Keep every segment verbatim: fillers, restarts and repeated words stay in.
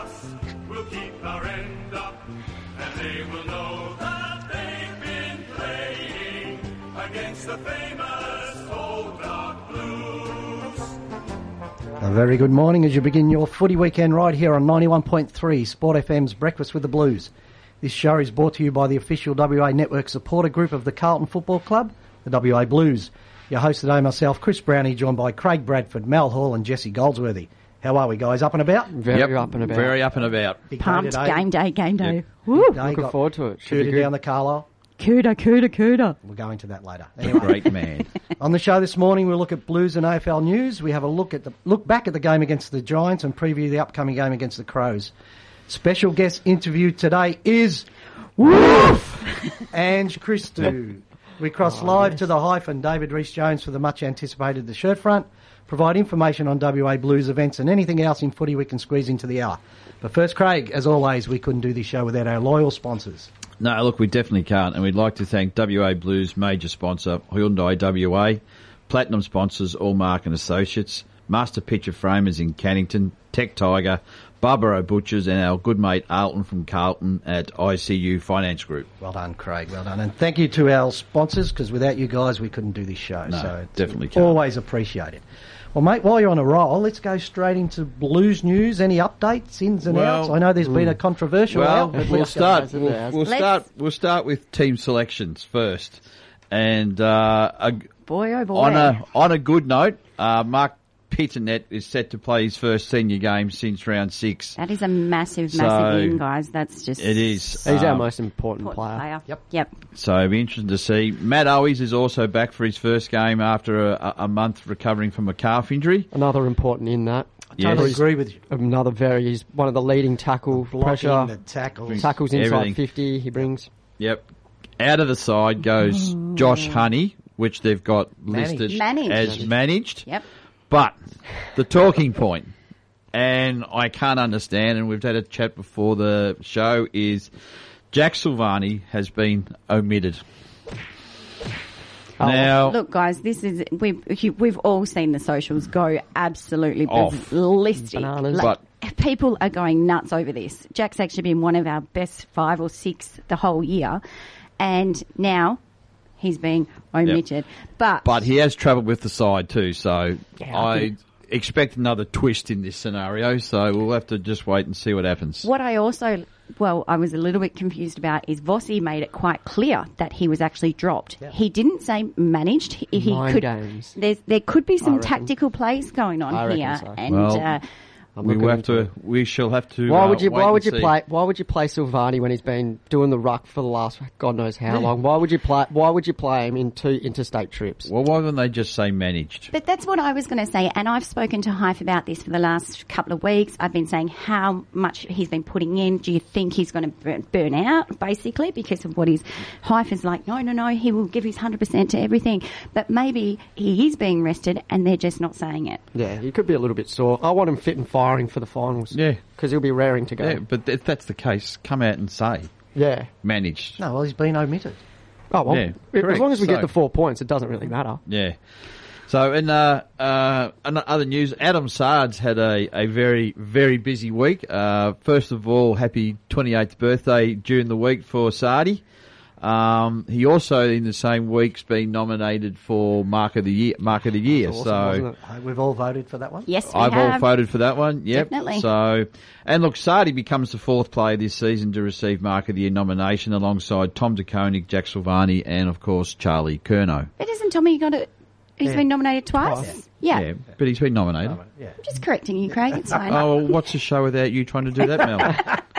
us will keep our end up, and they will know that they've been playing against the famous Old Dark Blues. A very good morning as you begin your footy weekend right here on ninety-one point three Sport F M's Breakfast with the Blues. This show is brought to you by the official W A Network supporter group of the Carlton Football Club, the W A Blues. Your host today, myself, Chris Brownie, joined by Craig Bradford, Mal Hall and Jesse Goldsworthy. How are we, guys? Up and about? Very yep, up and about. Very up and about. Big Pumped. day today. Game day, game day. Yep. Woo. Day Looking got forward to it. Should be Cooter good. down the Carlisle. Cooter, cooter, cooter. We'll go into that later. A Anyway, great man. on the show this morning, we'll look at Blues and A F L news. We have a look at the look back at the game against the Giants and preview the upcoming game against the Crows. Special guest interview today is Woof Ange Christou. We cross Oh, live yes. to the hyphen David Rees-Jones for the much anticipated The Shirt Front. Provide information on W A Blues events and anything else in footy we can squeeze into the hour. But first, Craig, as always, we couldn't do this show without our loyal sponsors. No, look, we definitely can't, and we'd like to thank W A Blues major sponsor Hyundai W A, platinum sponsors Allmark and Associates, Master Picture Framers in Cannington, Tech Tiger, Barbaro Butchers, and our good mate Alton from Carlton at I C U Finance Group. Well done, Craig. Well done. And thank you to our sponsors, because without you guys, we couldn't do this show. No, so it's definitely can't. always appreciated. Well, mate, while you're on a roll, let's go straight into Blues news. Any updates, ins and Well, outs? I know there's been a controversial Well, out. but we'll let's go. start. hasn't We'll, there? we'll Let's- start. We'll start with team selections first, and uh, a, Boy, oh boy. on a on a good note, uh, Mark Pitternet is set to play his first senior game since round six. That is a massive, So, massive win, guys. That's just... It is. He's our um, most important important player. player. Yep. Yep. So it'll be interesting to see. Matt Owies is also back for his first game after a, a month recovering from a calf injury. Another important in that. Totally Yes. agree with you. Another very, he's one of the leading tackle Blocking, pressure the tackles. tackles inside Everything. fifty. He brings. Yep. Out of the side goes Josh Honey, which they've got Managed. listed Managed. as managed. Yep. But the talking point, and I can't understand, and we've had a chat before the show, is Jack Silvani has been omitted. Oh, Now, Look, guys, this is... We've we've all seen the socials go absolutely Off. ballistic. Bananas. Like, people are going nuts over this. Jack's actually been one of our best five or six the whole year, and now he's being omitted. But, but he has travelled with the side too, so Yeah, I I think- expect another twist in this scenario, so we'll have to just wait and see what happens. what I also... Well, I was a little bit confused about is Vossi made it quite clear that he was actually dropped. Yeah. He didn't say managed. He, he Mind could. games. There's, there could be some reckon. tactical plays going on I reckon here, so. and Well, uh, I'm We looking will have into to. it. We shall have to. Why uh, would you? wait Why and would you see. play? Why would you play Silvani when he's been doing the ruck for the last God knows how long? Why would you play? Why would you play him in two interstate trips? Well, why wouldn't they just say managed? But that's what I was going to say, and I've spoken to Hype about this for the last couple of weeks. I've been saying how much he's been putting in. Do you think he's going to burn, burn out, basically, because of what he's... Hype is like, no, no, no, he will give his one hundred percent to everything. But maybe he is being rested, and they're just not saying it. Yeah, he could be a little bit sore. I want him fit and firing for the finals. Yeah. because he'll be raring to go. Yeah, but if that's the case, come out and say Yeah. managed. No, well, he's been omitted. Oh well, Yeah, as correct. long as we So- get the four points, it doesn't really matter. Yeah. So, in uh, uh, in other news, Adam Sards had a, a very, very busy week. Uh, first of all, happy twenty-eighth birthday during the week for Sardi. Um, he also, in the same week's been nominated for Mark of the Year. Mark of the Year. Awesome, so wasn't it? Uh, We've all voted for that one. Yes, we I've all have. voted for that one. Yep. Definitely. So, and look, Sardi becomes the fourth player this season to receive Mark of the Year nomination, alongside Tom DeKoning, Jack Silvani, and of course Charlie Curnow. But isn't Tommy got it? He's Yeah. been nominated twice. Twice. Yeah. Yeah, but he's been nominated. Yeah. I'm just correcting you, Craig. It's fine. Oh, well, what's the show without you trying to do that, Mel?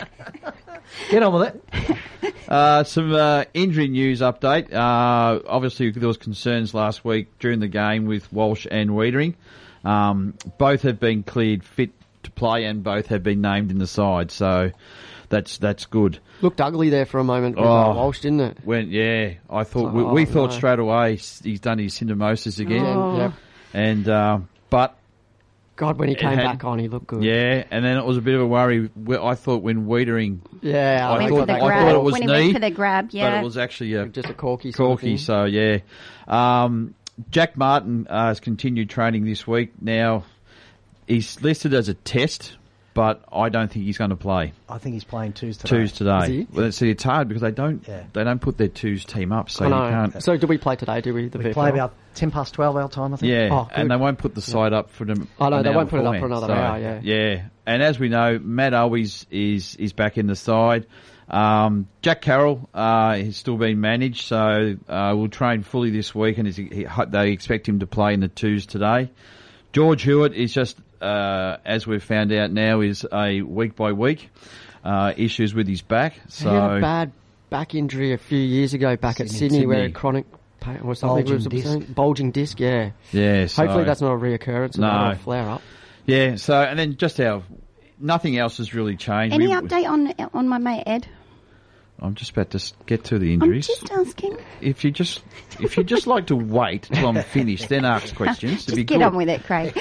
Get on with it. Uh, some uh, injury news update. Uh, obviously, there was concerns last week during the game with Walsh and Wiedering. Um, both have been cleared fit to play, and both have been named in the side. So that's that's good. Looked ugly there for a moment with Oh. uh, Walsh, didn't it? When yeah, I thought we, Oh, we thought no. straight away he's done his syndesmosis again, Oh. Yep. and uh, but God, when he It came had- back on, he looked good. yeah, and then it was a bit of a worry. I thought when Wiedering, Yeah, I I went thought- for the I thought grab. it was when he knee, went for the grab, yeah. but it was actually a just a corky. sort of Corky, thing. so yeah. Um, Jack Martin uh, has continued training this week. Now, he's listed as a test, but I don't think he's going to play. I think he's playing twos today. Twos Is today. he? Well, see, it's hard because they don't Yeah. they don't put their twos team up, so I you know. can't. So do we play today? Do we? The We V F L? play about ten past twelve our time, I think. Yeah, Oh, good. and they won't put the side up for them. I know, an they hour won't put it up for beforehand. another hour, yeah. Yeah, and as we know, Matt Always is is back in the side. Um, Jack Carroll uh, has still been managed, so uh, will train fully this week, and is, he, they expect him to play in the twos today. George Hewitt is just, uh, as we've found out now, is a week by week uh, issues with his back. So He had a bad back injury a few years ago back at Sydney. Sydney, where Sydney. chronic pain or something Bulging was disc. saying? bulging disc. Yeah. yeah, so, Hopefully that's not a reoccurrence. No. No, flare up. yeah. So and then just our nothing else has really changed. Any We- update on on my mate Ed? I'm just about to s- get to the I'm injuries. just asking. If you just if you just like to wait till I'm finished, then ask questions. It'd be Just get good. on with it, Craig.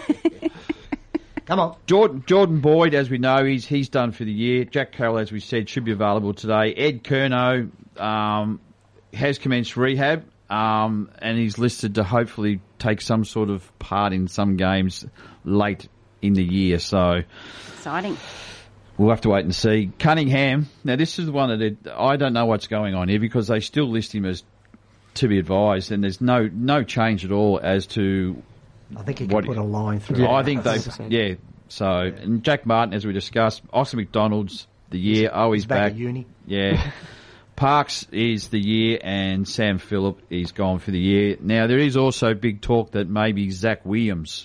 Come on. Jordan, Jordan Boyd, as we know, he's he's done for the year. Jack Carroll, as we said, should be available today. Ed Curnow um, has commenced rehab, um, and he's listed to hopefully take some sort of part in some games late in the year. So Exciting. we'll have to wait and see. Cunningham, now this is the one that it, I don't know what's going on here because they still list him as to be advised, and there's no no change at all as to I think he can What- put a line through. Yeah. it. I think they, one hundred percent. yeah. So, and Jack Martin, as we discussed, Oscar McDonald's the year. Oh, he's, He's back back. at uni. Yeah. Parks is the year, and Sam Phillip is gone for the year. Now, there is also big talk that maybe Zach Williams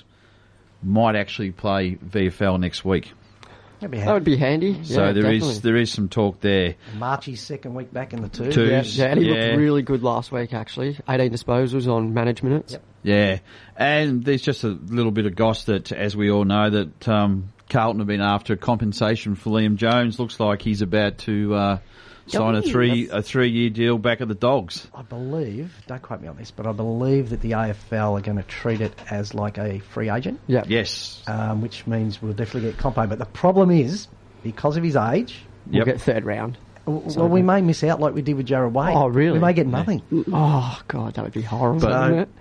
might actually play V F L next week. That'd be That handy. would be handy. So yeah, there is definitely. there is some talk there. Marchie's second week back in the two. Two. Yeah, Twos, yeah, and he yeah. looked really good last week, actually. eighteen disposals on managed minutes. Yep. Yeah, and there's just a little bit of goss that, as we all know, that um, Carlton have been after compensation for Liam Jones. Looks like he's about to uh, sign a Doggies. three a three year deal back at the Dogs. I believe, don't quote me on this, but I believe that the A F L are going to treat it as like a free agent, Yeah. Yes. um, which means we'll definitely get compo. But the problem is, because of his age, We'll Yep. get third round. w- well, we may miss out like we did with Jared Wade. Oh, really? We may get nothing. Oh, God, that would be horrible, But- wouldn't it?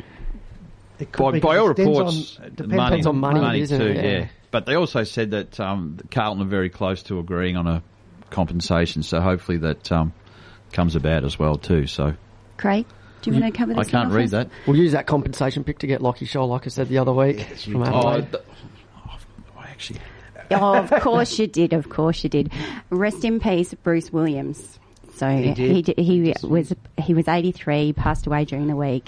It could By, be, by all it depends reports, on, depends money, on money, money isn't too. it? Yeah. Yeah. But they also said that um, Carlton are very close to agreeing on a compensation, so hopefully that um, comes about as well too. So Craig, do you want to cover I this? can't one read off that. We'll use that compensation pick to get Lockie Shaw, like I said the other week. Yes, you from did. Oh, Adelaide. th- oh, I actually. Oh, of course you did. Of course you did. Rest in peace, Bruce Williams. So He did. he did, he was he was eighty-three, passed away during the week.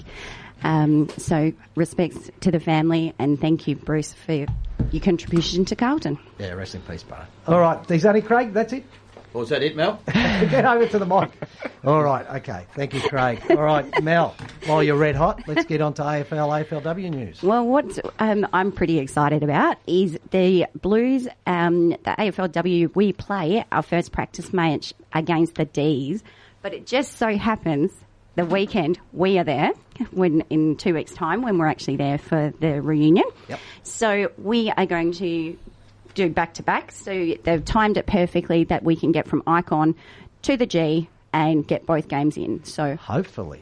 Um, so respects to the family, and thank you, Bruce, for your, your contribution to Carlton. Yeah, rest in peace, brother. All right, is that it, Craig? That's it? Was that it, Mel? Get over to the mic. All right, okay. Thank you, Craig. All right, Mel, while you're red hot, let's get on to A F L, A F L W news. Well, what um, I'm pretty excited about is the Blues, um, the A F L W, we play our first practice match against the D's, but it just so happens the weekend we are there when in two weeks' time when we're actually there for the reunion. Yep. So we are going to do back-to-back, so they've timed it perfectly that we can get from Icon to the G and get both games in. So Hopefully,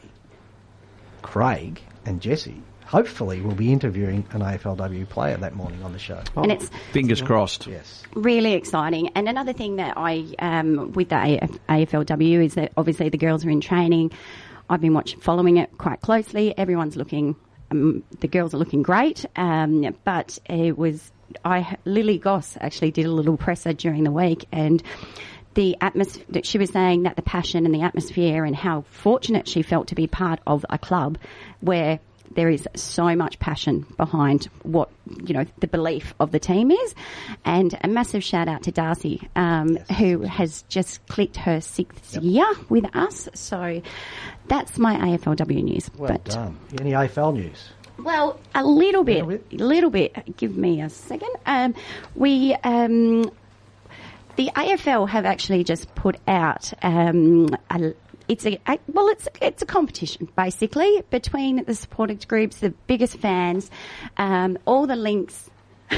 Craig and Jesse, hopefully, will be interviewing an A F L W player that morning on the show. and it's Fingers crossed. Yes. really exciting. And another thing that I, um, with the A F L W is that obviously the girls are in training. I've been watching, following it quite closely. Everyone's looking, um, the girls are looking great. Um, but it was, I, Lily Goss actually did a little presser during the week, and the atmosphere, she was saying that the passion and the atmosphere and how fortunate she felt to be part of a club where there is so much passion behind what, you know, the belief of the team is. And a massive shout out to Darcy, um, who has just clicked her sixth year with us. So that's my A F L W news. Well but, done. Any A F L news? Well, a little bit, Little a little bit. Give me a second. Um, we, um, the A F L have actually just put out, um, a, it's a, a well, it's it's a competition basically between the supporters groups, the biggest fans, um, all the links.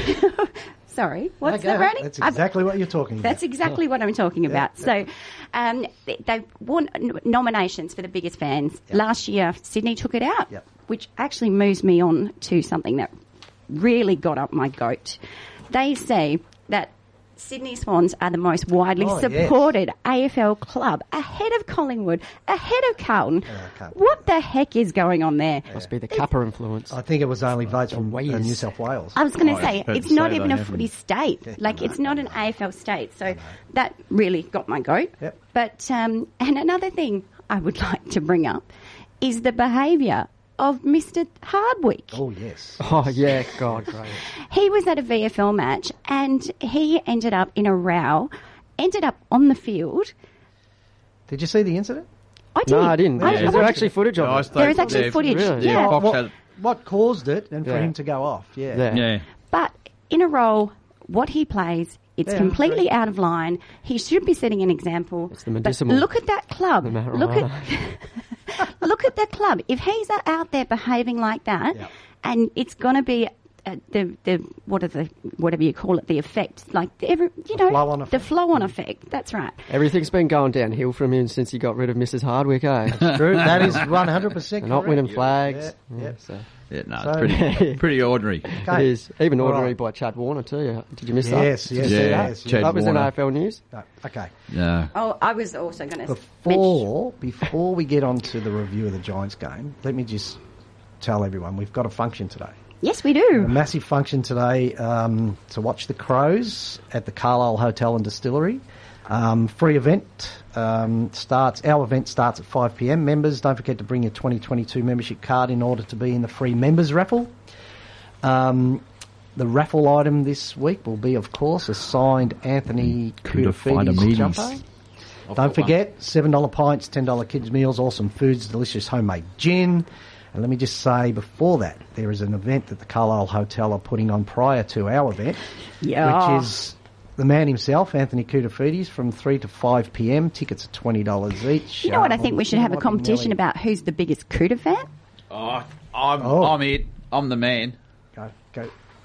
Sorry, what's Okay, that, Randy? That's I've- exactly what you're talking about. that's exactly what I'm talking about. So, um, they, they've won n- nominations for the biggest fans. Last year, Sydney took it out, Yep. which actually moves me on to something that really got up my goat. They say that Sydney Swans are the most widely Oh, yes. supported A F L club, ahead of Collingwood, ahead of Carlton. can't What the heck is going on there? Must be the Kappa influence. I think it was only votes from uh, Wales. New South Wales. I was going to Oh, say, I heard it's you not say even they a haven't. footy state. Like, it's not an A F L state. So that really got my goat. Yep. But, um, and another thing I would like to bring up is the behaviour of Mister Hardwick. Oh, yes. Oh, yeah, God, great. He was at a V F L match and he ended up in a row, ended up on the field. Did you see the incident? I did. No, I didn't. I, Is I there watched actually it. footage of Yeah, I it? stayed- There is actually yeah, footage. really? Yeah. Yeah, Fox what, had- what caused it and for Yeah. him to go off? Yeah. Yeah. Yeah. But in a role, what he plays, it's Yeah, completely I agree. out of line. He should be setting an example. It's the But medicinal. look at that club. The marijuana. Look at look at that club. If he's out there behaving like that, Yeah. and it's going to be uh, the the what are the whatever you call it, the effect, like every you know flow-on the effect. flow-on effect. That's right. Everything's been going downhill from him since he got rid of Missus Hardwick, eh? True. That is one hundred percent They're not correct. winning flags. Yeah, yeah. So. Yeah, no, So- it's pretty, pretty ordinary. It is. Even All ordinary right. by Chad Warner too. Did you miss that? Yes, Did yes, you see Yeah, that? yes, Chad that was Warner. in A F L News. No, okay. No. Oh, I was also going to Before before we get on to the review of the Giants game, let me just tell everyone we've got a function today. Yes, we A do. massive function today um, to watch the Crows at the Carlisle Hotel and Distillery. Um, free event um, starts. Our event starts at five p m. Members, don't forget to bring your twenty twenty-two membership card in order to be in the free members raffle. Um, the raffle item this week will be, of course, a signed Anthony Koutafidis Koutafidis. jumper. Don't forget, seven dollar pints, ten dollar kids meals, awesome foods, delicious homemade gin. And let me just say before that, there is an event that the Carlisle Hotel are putting on prior to our event, Yeah. which is the man himself, Anthony Koutafidis, from three to five p m. Tickets are twenty dollars each. You know what? I Um, think we should have a might be competition nearly- about who's the biggest Cooter fan. Oh, I'm, Oh. I'm it. I'm the man. Go, go.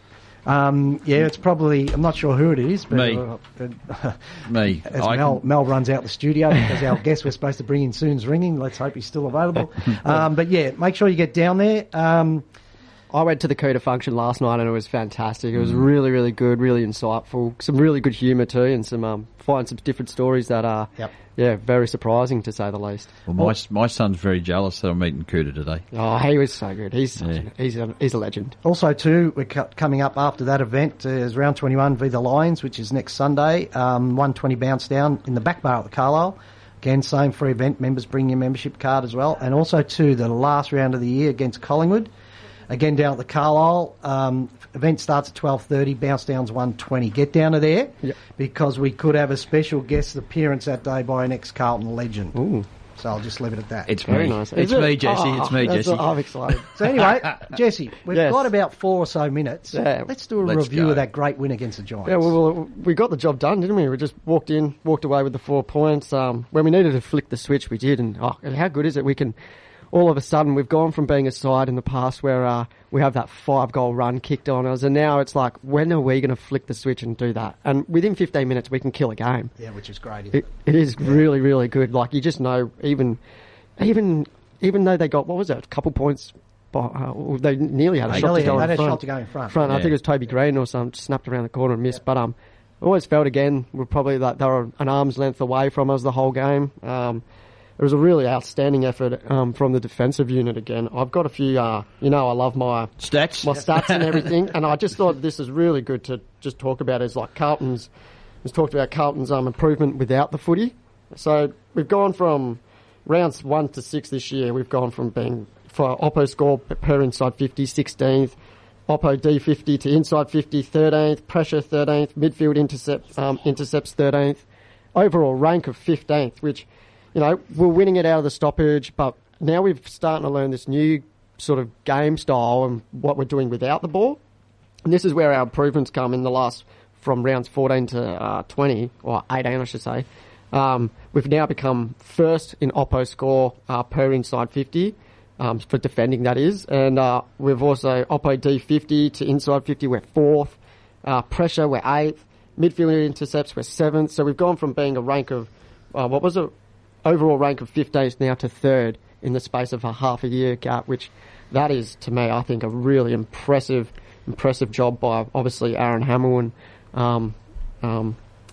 Um, yeah, it's probably, I'm not sure who it is, but Me. uh, uh, Me. as I Mel, can- Mel runs out the studio because our guest we're supposed to bring in soon's ringing. Let's hope he's still available. Um, but yeah, make sure you get down there. Um, I went to the Coda function last night and it was fantastic. It was Mm. really, really good, really insightful. Some really good humour too, and some um, find some different stories that are, Yep. yeah, very surprising to say the least. Well, my, my son's very jealous that I'm meeting Cooter today. Oh, he was so good. He's such Yeah. an, he's a, he's a legend. Also, too, we're co- coming up after that event uh, is round twenty-one v the Lions, which is next Sunday. Um, one twenty bounce down in the back bar at the Carlisle. Again, same free event. Members bring your membership card as well. And also, too, the last round of the year against Collingwood. Again, down at the Carlisle. Um, event starts at twelve thirty. Bounce down's one twenty. Get down to there Yep. because we could have a special guest appearance that day by an ex-Carlton legend. Ooh, So I'll just leave it at that. It's very me. nice. It's Is it? me, Jesse. Oh, it's me, that's- Jesse. I'm excited. So anyway, Jesse, we've Yes. got about four or so minutes. Yeah. Let's do a Let's review go. of that great win against the Giants. Yeah, well, well, we got the job done, didn't we? We just walked in, walked away with the four points. Um, when we needed to flick the switch, we did. And oh, how good is it? We can, all of a sudden, we've gone from being a side in the past where uh, we have that five-goal run kicked on us, and now it's like, when are we going to flick the switch and do that? And within fifteen minutes, we can kill a game. Yeah, which is great. Isn't It, it is really, really good. Like, you just know, even, even, even though they got, what was it, a couple points, by, uh, they nearly had a They shot nearly to go had in a front. shot to go in front. front. I Yeah. think it was Toby Green or something, snapped around the corner and missed. But um, I always felt again, we're probably like they were an arm's length away from us the whole game. Um, it was a really outstanding effort um, from the defensive unit again. I've got a few, uh, you know, I love my Stats? my stats and everything, and I just thought this is really good to just talk about. Is like Carlton's, was talked about Carlton's um, improvement without the footy. So we've gone from rounds one to six this year. We've gone from being for Oppo score per inside fifty, sixteenth, Oppo D fifty to inside fifty, thirteenth, pressure thirteenth, midfield intercept um, intercepts thirteenth, overall rank of fifteenth, which, you know, we're winning it out of the stoppage, but now we're starting to learn this new sort of game style and what we're doing without the ball. And this is where our improvements come in the last, from rounds fourteen to uh, twenty, or eighteen I should say. Um, we've now become first in Oppo score uh, per inside fifty, um, for defending that is. And uh, we've also Oppo D fifty to inside fifty, we're fourth. Uh, pressure, we're eighth. Midfield intercepts, we're seventh. So we've gone from being a rank of, uh, what was it? Overall rank of fifteenth now to third in the space of a half a year gap, which that is, to me, I think, a really impressive, impressive job by obviously Aaron Hamill and um, um,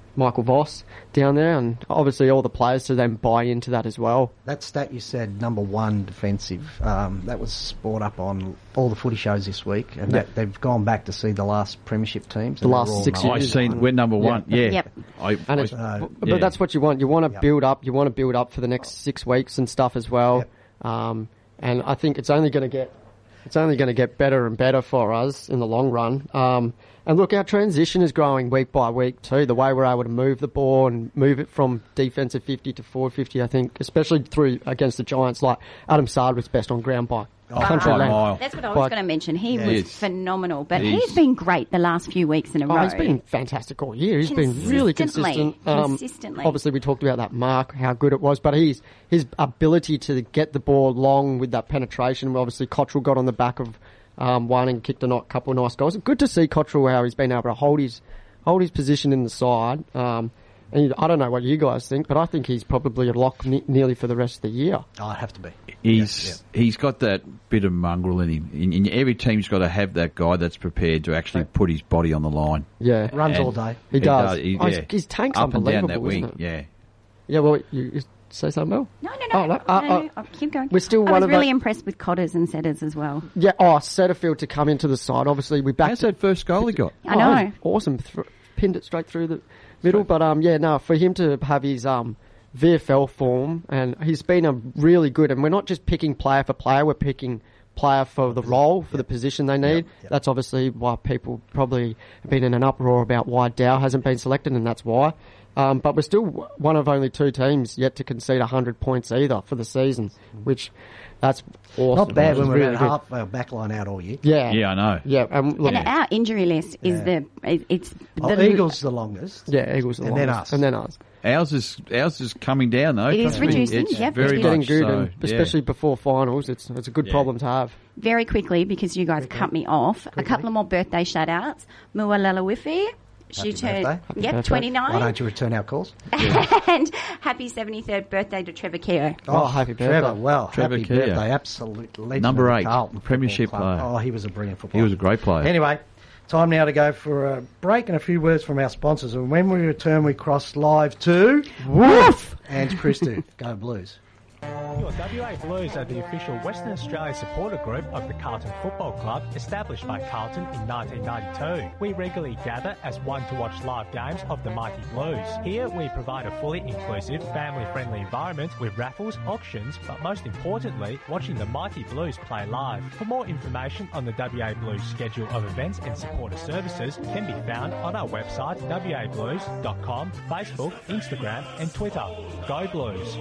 Michael Voss down there, and obviously all the players to then buy into that as well. That stat you said, number one defensive, um, that was brought up on all the footy shows this week, and Yep. that they've gone back to see the last premiership teams. The and they're last all six number I've years. seen we're number one. Yeah, Yep. I, And I- it's, Uh, but yeah. that's what you want. You want to Yep. build up. You want to build up for the next six weeks and stuff as well. Um, and I think it's only going to get it's only going to get better and better for us in the long run. Um, and look, our transition is growing week by week too. The way we're able to move the ball and move it from defensive fifty to forward fifty, I think, especially through against the Giants, like Adam Sard was best on ground by Oh, country by a length. mile. That's what I was But- going to mention. He Yeah. was Yes. phenomenal, but He's- he's been great the last few weeks in a Oh, row. he's been fantastic all year. He's been really Consistently. consistent. Um, Consistently. Obviously, we talked about that mark, how good it was, but he's his ability to get the ball long with that penetration. Obviously, Cottrell got on the back of um, one and kicked a ni- couple of nice goals. Good to see Cottrell how he's been able to hold his hold his position in the side. Um, and I don't know what you guys think, but I think he's probably a lock ne- nearly for the rest of the year. Oh, I'd have to be. He's he's got that bit of mongrel in him. In, in every team's got to have that guy that's prepared to actually put his body on the line. Yeah, Runs And all day. he, he does. does, he- Oh, his, yeah. his tank's Up and down unbelievable, that isn't wing. it? Yeah. Yeah, well, you, you say something, Mel? No, no, no. Oh, no, no, uh, no, uh, oh, keep going. we're still I one was of really the- impressed with Cotters and Setters as well. Yeah, oh, Setterfield to come into the side. Obviously, we backed How's that first goal he got? I Oh, know. that was awesome. Th- pinned it straight through the middle. But um, yeah, no, for him to have his um V F L form, and he's been a really good. And we're not just picking player for player; we're picking player for the role, for the position they need. Yep, yep. That's obviously why people probably have been in an uproar about why Dow hasn't been selected, and that's why. Um, but we're still w- one of only two teams yet to concede one hundred points either for the season, which that's awesome. Not bad It's when we're really at good. half our back line out all year. Yeah, Yeah, I know. yeah. And look, And our injury list is Yeah. the it- it's Oh, the Eagles the longest. yeah, Eagles are the And then longest. us. and then us. Ours is ours is coming down though. It is trust me. reducing, It's yep, very it is. Getting much good, so. and yeah. especially before finals, it's it's a good Yeah. problem to have. very quickly because you guys cut me off. A couple of more birthday shout outs. Mua Lalawifi. She Happy turned birthday. Happy yep birthday. twenty-nine. Why don't you return our calls? And happy seventy-third birthday to Trevor Keogh. Oh, happy birthday. Trevor, well, Trevor happy Keogh. birthday. Absolute legend. Number of the eight, Carlton Football premiership Club. player. Oh, he was a brilliant footballer. He was a great player. Anyway, time now to go for a break and a few words from our sponsors. And when we return, we cross live to Woof and Christo. Go Blues. Your W A Blues are the official Western Australia supporter group of the Carlton Football Club, established by Carlton in nineteen ninety-two. We regularly gather as one to watch live games of the Mighty Blues. Here we provide a fully inclusive, family-friendly environment with raffles, auctions, but most importantly, watching the Mighty Blues play live. For more information on the W A Blues schedule of events and supporter services can be found on our website w a blues dot com, Facebook, Instagram and Twitter. Go Blues!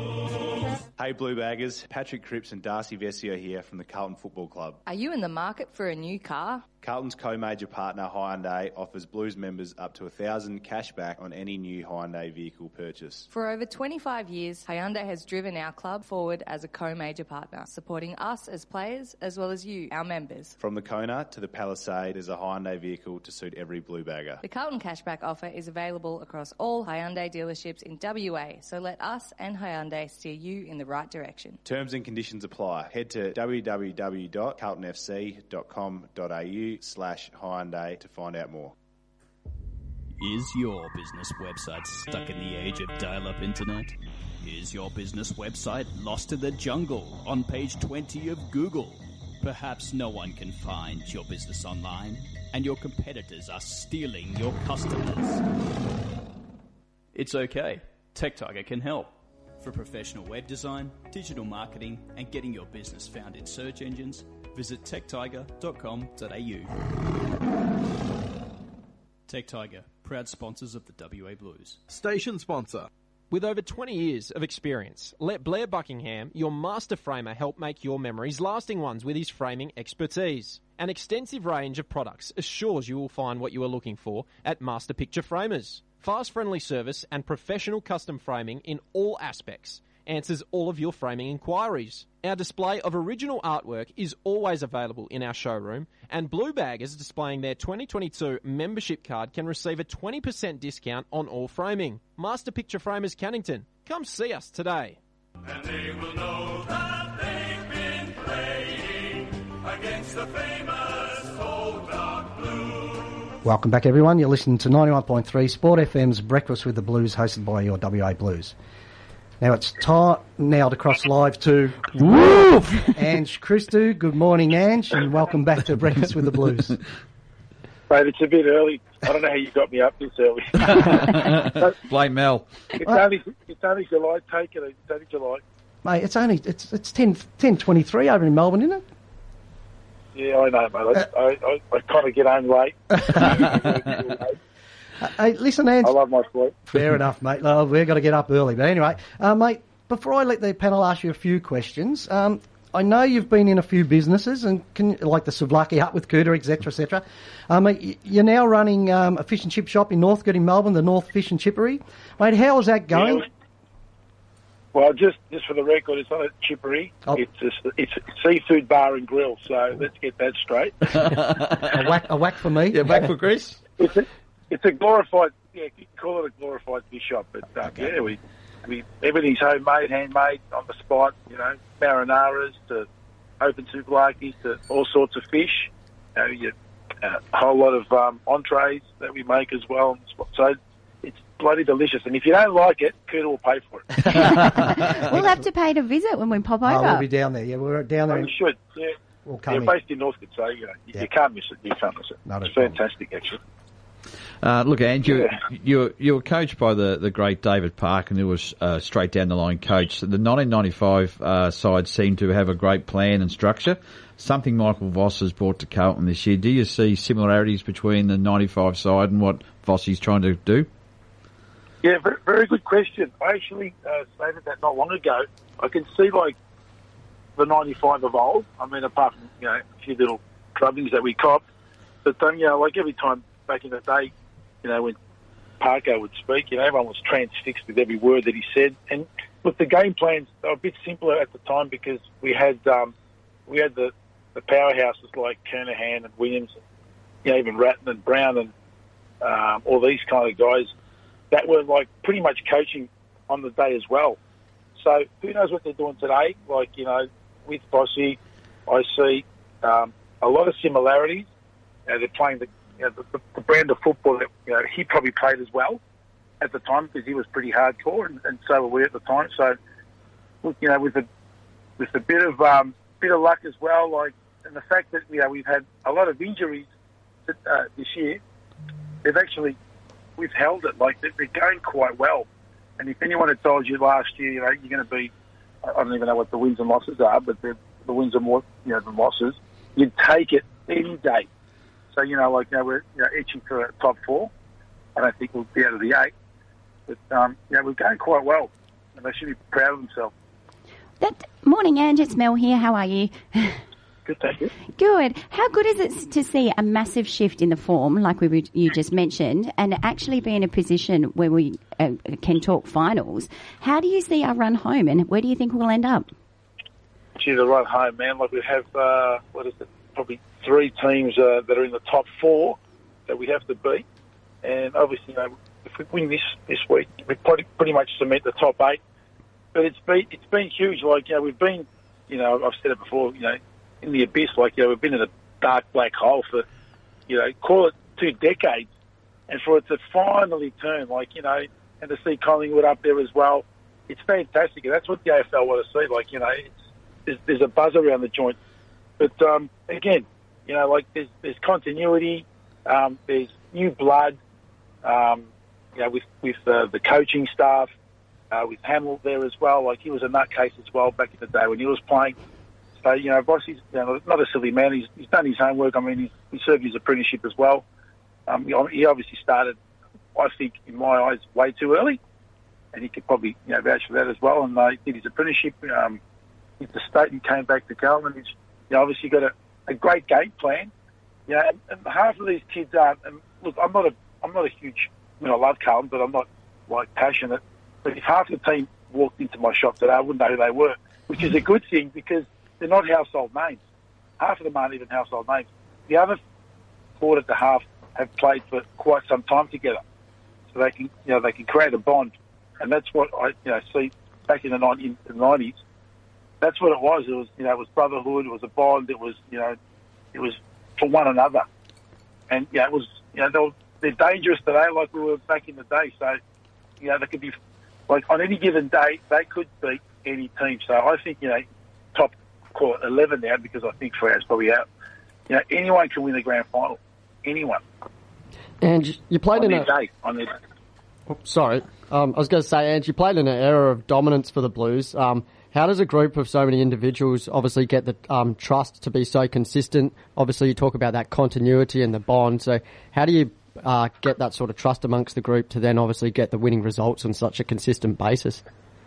Hey Blue Baggers, Patrick Cripps and Darcy Vesio here from the Carlton Football Club. Are you in the market for a new car? Carlton's co-major partner Hyundai offers Blues members up to one thousand dollars cash back on any new Hyundai vehicle purchase. For over twenty-five years, Hyundai has driven our club forward as a co-major partner, supporting us as players as well as you, our members. From the Kona to the Palisade, there's a Hyundai vehicle to suit every Blue Bagger. The Carlton cashback offer is available across all Hyundai dealerships in W A, so let us and Hyundai steer you in the right direction. Terms and conditions apply. Head to w w w dot carlton f c dot com dot a u slash Hyundai to find out more. Is your business website stuck in the age of dial-up internet? Is your business website lost in the jungle on page twenty of Google? Perhaps no one can find your business online and your competitors are stealing your customers. It's okay. TechTiger can help. For professional web design, digital marketing, and getting your business found in search engines, visit tech tiger dot com dot a u. TechTiger, proud sponsors of the W A Blues. Station sponsor. With over twenty years of experience, let Blair Buckingham, your master framer, help make your memories lasting ones with his framing expertise. An extensive range of products assures you will find what you are looking for at Master Picture Framers. Fast, friendly service and professional custom framing in all aspects answers all of your framing inquiries. Our display of original artwork is always available in our showroom, and Blue Baggers displaying their twenty twenty-two membership card can receive a twenty percent discount on all framing. Master Picture Framers Cannington, come see us today. And they will know that they've been playing against the famous old dark blue. Welcome back, everyone. You're listening to ninety-one point three Sport F M's Breakfast with the Blues, hosted by your W A Blues. Now it's time now to cross live to Woof! Ange Christou. Good morning, Ange, and welcome back to Breakfast with the Blues. Mate, it's a bit early. I don't know how you got me up this early. Blame Mel. It's only, it's only July. Take it. It's only July. Mate, it's only it's it's ten twenty-three over in Melbourne, isn't it? Yeah, I know, mate. I, I, I, I kind of get home late. Hey, listen, Ange. I love my sleep. Fair enough, mate. Oh, we've got to get up early. But anyway, uh, mate, before I let the panel ask you a few questions, um, I know you've been in a few businesses, and can, like the Savlaki Hut with Cooter, et cetera, et cetera. Um, you're now running um, a fish and chip shop in Northcote in Melbourne, the North Fish and Chippery. Mate, how is that going? Yeah. Well, just just for the record, it's not a chippery. Oh. It's a, it's a seafood bar and grill. So let's get that straight. a, whack, a whack for me. Yeah, whack for Chris. It's a, it's a glorified, yeah, you can call it a glorified fish shop. But uh, Okay. yeah, we, we everything's homemade, handmade, on the spot. You know, marinaras to open souvlaki to all sorts of fish. You know, you, uh, a whole lot of um, entrees that we make as well. On the spot. So it's bloody delicious. And if you don't like it, Cooter will pay for it. We'll have to pay to visit when we pop over. Oh, we'll be down there. Yeah, we're down there. Oh, you should. Yeah. We'll come You're in. based in Northcote, so you know you, Yeah. you can't miss it. You can't miss it. Not It's at all. fantastic, actually. Uh, look, Andrew, Yeah. you were, you were coached by the, the great David Parkin, who was uh, straight down the line coach. The nineteen ninety-five uh, side seemed to have a great plan and structure, something Michael Voss has brought to Carlton this year. Do you see similarities between the ninety-five side and what Voss is trying to do? Yeah, very, very good question. I actually uh, stated that not long ago. I can see, like, the ninety-five evolve. I mean, apart from, you know, a few little drubbings that we copped. But, um, you know, like every time back in the day, you know, when Parker would speak, you know, everyone was transfixed with every word that he said. And, look, the game plans are a bit simpler at the time because we had um, we had the, the powerhouses like Kernahan and Williams, and, you know, even Ratton and Brown and um, all these kind of guys that were, like, pretty much coaching on the day as well. So who knows what they're doing today? Like, you know, with Bossy, I see um, a lot of similarities. You know, they're playing the, you know, the, the brand of football that, you know, he probably played as well at the time because he was pretty hardcore, and, and so were we at the time. So, look, you know, with a with a bit of um, bit of luck as well, like, and the fact that, you know, we've had a lot of injuries uh, this year, they've actually withheld it. Like, they're going quite well. And if anyone had told you last year, you know, you're going to be, I don't even know what the wins and losses are, but the wins are more, you know, than losses, you'd take it any day. So, you know, like, you know, we're, you know, itching for a top four. I don't think we'll be out of the eight. But, um, you know, we're going quite well. And they should be proud of themselves. That morning, Ange. It's Mel here. How are you? Good, thank you. Good. How good is it to see a massive shift in the form, like we were, you just mentioned, and actually be in a position where we uh, can talk finals? How do you see our run home, and where do you think we'll end up? Gee, the run home, man. Like, we have, uh, what is it, probably three teams uh, that are in the top four that we have to beat. And obviously, you know, if we win this this week, we pretty, pretty much cement the top eight. But it's been it's been huge. Like, you know, we've been, you know, I've said it before, you know, in the abyss. Like, you know, we've been in a dark black hole for, you know, call it two decades, and for it to finally turn, like, you know, and to see Collingwood up there as well, it's fantastic. And that's what the A F L want to see. Like, you know, it's, there's, there's a buzz around the joint. But um, again, you know, like, there's there's continuity, um, there's new blood. Um, you know, with with uh, the coaching staff, uh, with Hamill there as well. Like, he was a nutcase as well back in the day when he was playing. So, you know, Bossy's, you know, not a silly man. He's, he's done his homework. I mean, he, he served his apprenticeship as well. Um, he, he obviously started, I think, in my eyes, way too early, and he could probably, you know, vouch for that as well. And uh, he did his apprenticeship um, with the state and came back to Carlton. He's, you know, obviously got a, a great game plan. You know, and, and half of these kids aren't. And look, I'm not a I'm not a huge, I mean, I love Carlton, but I'm not, like, passionate. But if half the team walked into my shop today, I wouldn't know who they were, which is a good thing because they're not household names. Half of them aren't even household names. The other quarter to half have played for quite some time together, so they can, you know, they can create a bond, and that's what I, you know, see back in the nineties. That's what it was. It was, you know, it was brotherhood. It was a bond. It was, you know, it was for one another, and yeah, it was. You you know, they'll, they're dangerous today like we were back in the day. So, you know, they could be, like, on any given day, they could beat any team. So I think, you know, top call it eleven now because I think Freya's probably out. You know, anyone can win the grand final. Anyone. And you played on in their a... day. On their day. Oh, sorry. Um, I was going to say, Ange, you played in an era of dominance for the Blues. Um, how does a group of so many individuals obviously get the um, trust to be so consistent? Obviously, you talk about that continuity and the bond. So how do you uh, get that sort of trust amongst the group to then obviously get the winning results on such a consistent basis?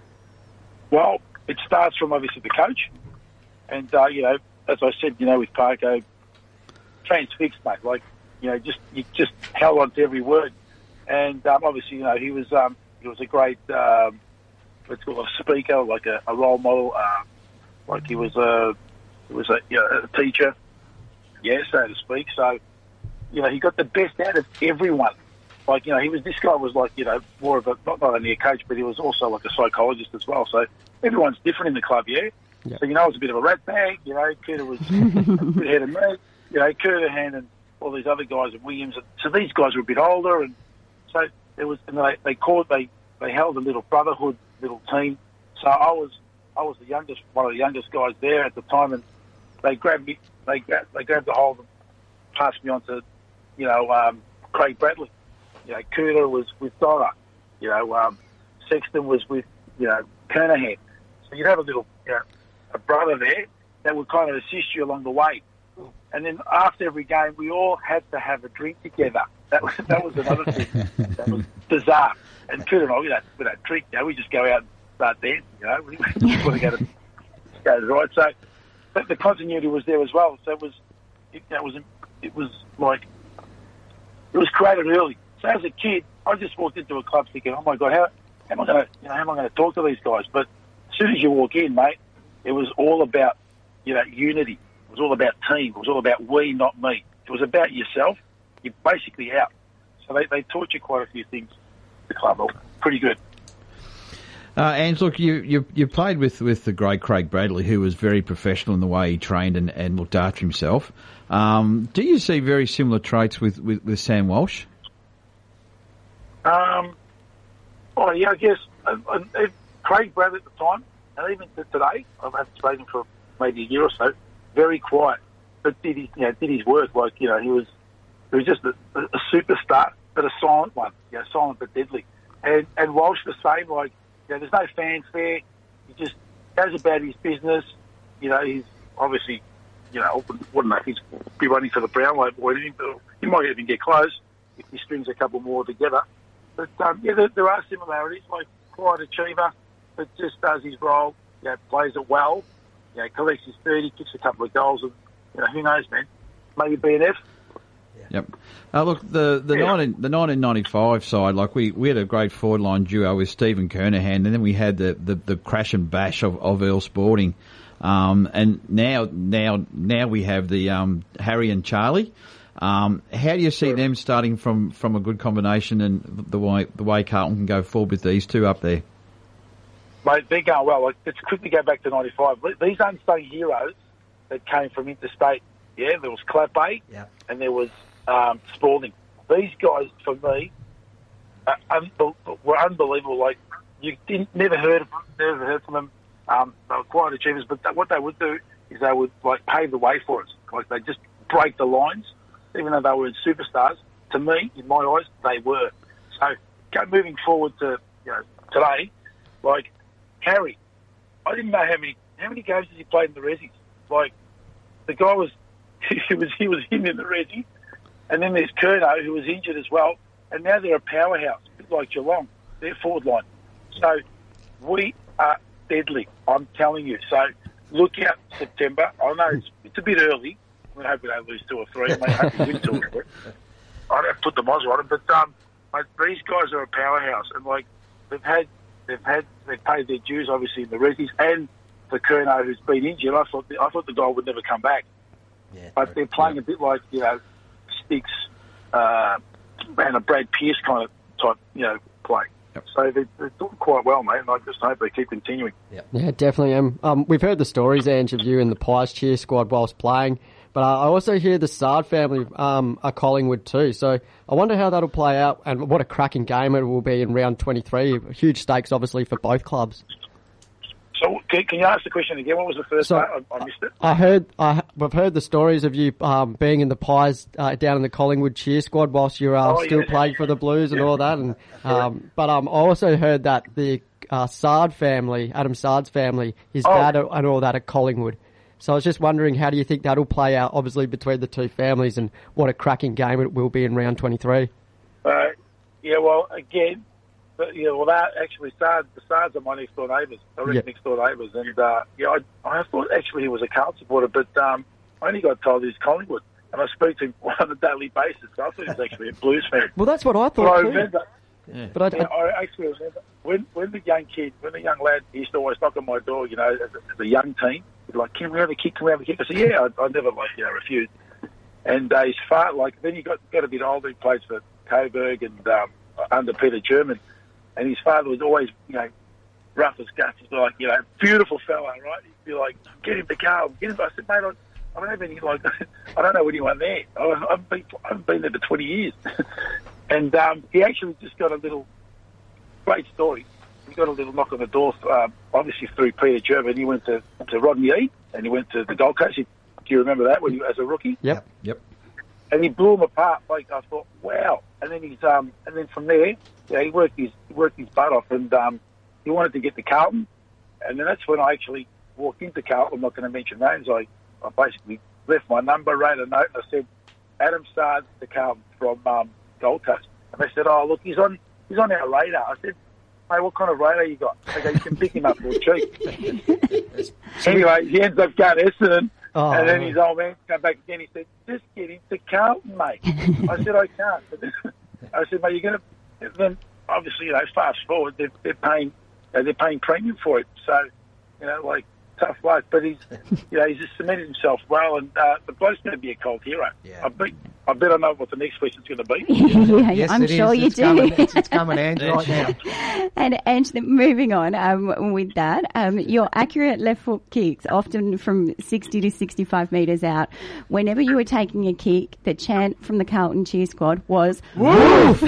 Well, it starts from obviously the coach. And, uh, you know, as I said, you know, with Parko, transfixed, mate. Like, you know, just you just held on to every word. And um, obviously, you know, he was um, he was a great, um, let's call it a speaker, like a, a role model. Uh, like he was a he was a, you know, a teacher, yeah, so to speak. So, you know, he got the best out of everyone. Like, you know, he was this guy was like, you know, more of a not, not only a coach, but he was also like a psychologist as well. So everyone's different in the club, yeah. Yep. So, you know, it was a bit of a rat bag. You know, Cooter was a bit ahead of me. You know, Curtahan and all these other guys at Williams. So these guys were a bit older, and so there was, and they they called they they held a little brotherhood, little team. So I was I was the youngest, one of the youngest guys there at the time, and they grabbed me, they grabbed they grabbed the hold and passed me on to, you know, um, Craig Bradley. You know, Cooter was with Donna. You know, um, Sexton was with, you know, Kernahan. So you'd have a little, you know, a brother there that would kind of assist you along the way. And then after every game, we all had to have a drink together. That was, that was another thing that was bizarre. And Cooter and I, we don't, we don't drink, you know, we just go out and start dancing, you know. We want to go to, go to the right. So but the continuity was there as well. So it was, it, that was, it was like, it was created early. So as a kid, I just walked into a club thinking, oh my God, how, how am I going to, you know, how am I going to talk to these guys? But as soon as you walk in, mate, it was all about, you know, unity. It was all about team. It was all about we, not me. It was about yourself. You're basically out. So they, they taught you quite a few things, the club. Pretty good. Uh, and look, you, you you played with, with the great Craig Bradley, who was very professional in the way he trained and, and looked after himself. Um, do you see very similar traits with, with, with Sam Walsh? Um, oh, yeah, I guess uh, uh, Craig Bradley at the time, and even to today, I've had spoken for maybe a year or so, very quiet, but did his, you know, did his work. Like, you know, he was he was just a, a superstar, but a silent one, you know, silent but deadly. And and Walsh the same, like, you know, there's no fanfare. He just goes about his business. You know, he's obviously, you know, wouldn't know if he's be running for the Brownlow or anything, but he might even get close if he strings a couple more together. But, um, yeah, there, there are similarities, like quiet achiever that just does his role, you know, plays it well, you know, collects his thirty, kicks a couple of goals, and, you know, who knows, man, maybe B N F. Yep. Uh, look, the the, Yeah. nineteen, the nineteen ninety-five side, like we, we had a great forward line duo with Stephen Kernahan, and then we had the, the, the crash and bash of, of Earl Sporting, um, and now now now we have the um, Harry and Charlie. Um, how do you see them starting from, from a good combination, and the way the way Carlton can go forward with these two up there? Mate, they're going well. Like, let's quickly go back to ninety-five. These unsung heroes that came from interstate, yeah, there was Clappe, Yeah. and there was um, Spalding. These guys, for me, are unbe- were unbelievable. Like, you didn't never heard of them, never heard from them. Um, they were quiet achievers, but th- what they would do is they would like pave the way for us. Like, they just break the lines, even though they were superstars. To me, in my eyes, they were. So, go moving forward to, you know, today, like Harry, I didn't know how many how many games has he played in the Rezzies. Like, the guy was he was he was in in the Rezzies, and then there's Curnow, who was injured as well, and now they're a powerhouse, a bit like Geelong. They're forward line. So we are deadly, I'm telling you. So look out September. I know it's, it's a bit early. I hope we don't lose two or three. I hope we win two or three. I don't put the Moz on it, but um, mate, these guys are a powerhouse, and like they've had, they've had, they've paid their dues obviously in the Rezzies, and for Curnow, who's been injured. I thought, the, I thought the guy would never come back. Yeah, but they're playing a bit like, you know, Sticks uh, and a Brad Pearce kind of type, you know, play. Yep. So they're, they're doing quite well, mate, and I just hope they keep continuing. Yeah, definitely. Um, um, we've heard the stories, Ange, of you in the Pies cheer squad whilst playing. But uh, I also hear the Sard family um, are Collingwood too. So I wonder how that'll play out and what a cracking game it will be in round twenty-three. Huge stakes, obviously, for both clubs. So can, can you ask the question again? What was the first So, part? I, I missed it. I heard, I, we've heard the stories of you um, being in the Pies uh, down in the Collingwood cheer squad whilst you're uh, Oh, still yeah. playing for the Blues and all that. And um, but um, I also heard that the uh, Sard family, Adam Sard's family, his Oh. dad and all that at Collingwood. So I was just wondering, how do you think that'll play out, obviously, between the two families, and what a cracking game it will be in round twenty-three? Uh, yeah, well, again, but, yeah, well, that actually, Sard, the Sards are my next door neighbours, direct Yep. next door neighbours, and uh, yeah, I, I thought actually he was a Carlton supporter, but um, I only got told he's Collingwood, and I speak to him on a daily basis. So I thought he was actually a Blues fan. Well, that's what I But thought I too. remember, Yeah. But I, yeah, I actually remember when when the young kid, when the young lad used to always knock on my door, you know, as a, as a young teen, he'd be like, "Can we have a kick? Can we have a kick?" I said, "Yeah." I, I never like you know refused. And uh, his father, like, then he got got a bit older. He played for Coburg and um, under Peter German, and his father was always, you know, rough as guts. He'd be like, you know, beautiful fella, right? He'd be like, "Get him to Carlton, get him." I said, "Mate, I, I don't have any like, I don't know anyone there. I, I haven't been, I haven't been there for twenty years." And um, he actually just got a little great story. He got a little knock on the door, uh, obviously through Peter German. He went to, to Rodney Eade, and he went to the Gold Coast. He, do you remember that when he as a rookie? Yep. Yep. And he blew him apart. Like I thought, wow. And then he's um, and then from there, yeah, he worked his he worked his butt off, and um, he wanted to get to Carlton. And then that's when I actually walked into Carlton. I'm not going to mention names. I, I basically left my number, wrote a note, and I said, "Adam Sard to Carlton from um, Gold Coast." And they said, "Oh, look, he's on he's on our radar." I said, "Hey, what kind of radar you got?" They go, "You can pick him up for cheap." Anyway, he ends up going to Essendon, Oh. and then his old man came back again. He said, "Just get him to Carlton, mate." I said, "I can't." But then, I said, "Mate, you're going to..." Then, obviously, you know, fast forward, they're, they're paying uh, they're paying premium for it. So, you know, like, tough luck. But he's, you know, he's just cemented himself well, and uh, the bloke's going to be a cult hero. Yeah. I, bet, I bet I know what the next question's going to be. yeah, Yes, I'm it is. sure you It's do. Coming, it's, it's coming, Ange, right now. And, and moving on um, with that, um, your accurate left foot kicks, often from sixty to sixty-five metres out, whenever you were taking a kick, the chant from the Carlton cheer squad was "Woof!"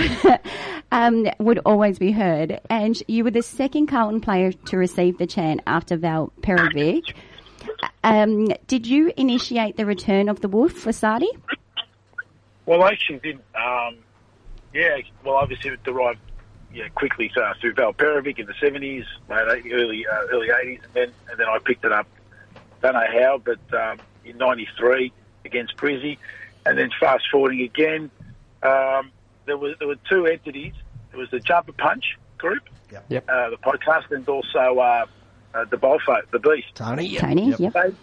um, would always be heard. And you were the second Carlton player to receive the chant after Val Perovic. Um, did you initiate the return of the woof for Sardi? Well, I actually did. Um, yeah, well, obviously it derived yeah, quickly uh, through Val Perovic in the seventies, late early uh, early eighties, and then and then I picked it up. Don't know how, but um, in ninety-three against Prizzy, and then fast forwarding again, um, there was there were two entities. There was the Jumper Punch group, Yep. Yep. uh, the podcast, and also uh, uh, the Bolfo, the Beast. Tony? Tony, Yep. yep. They,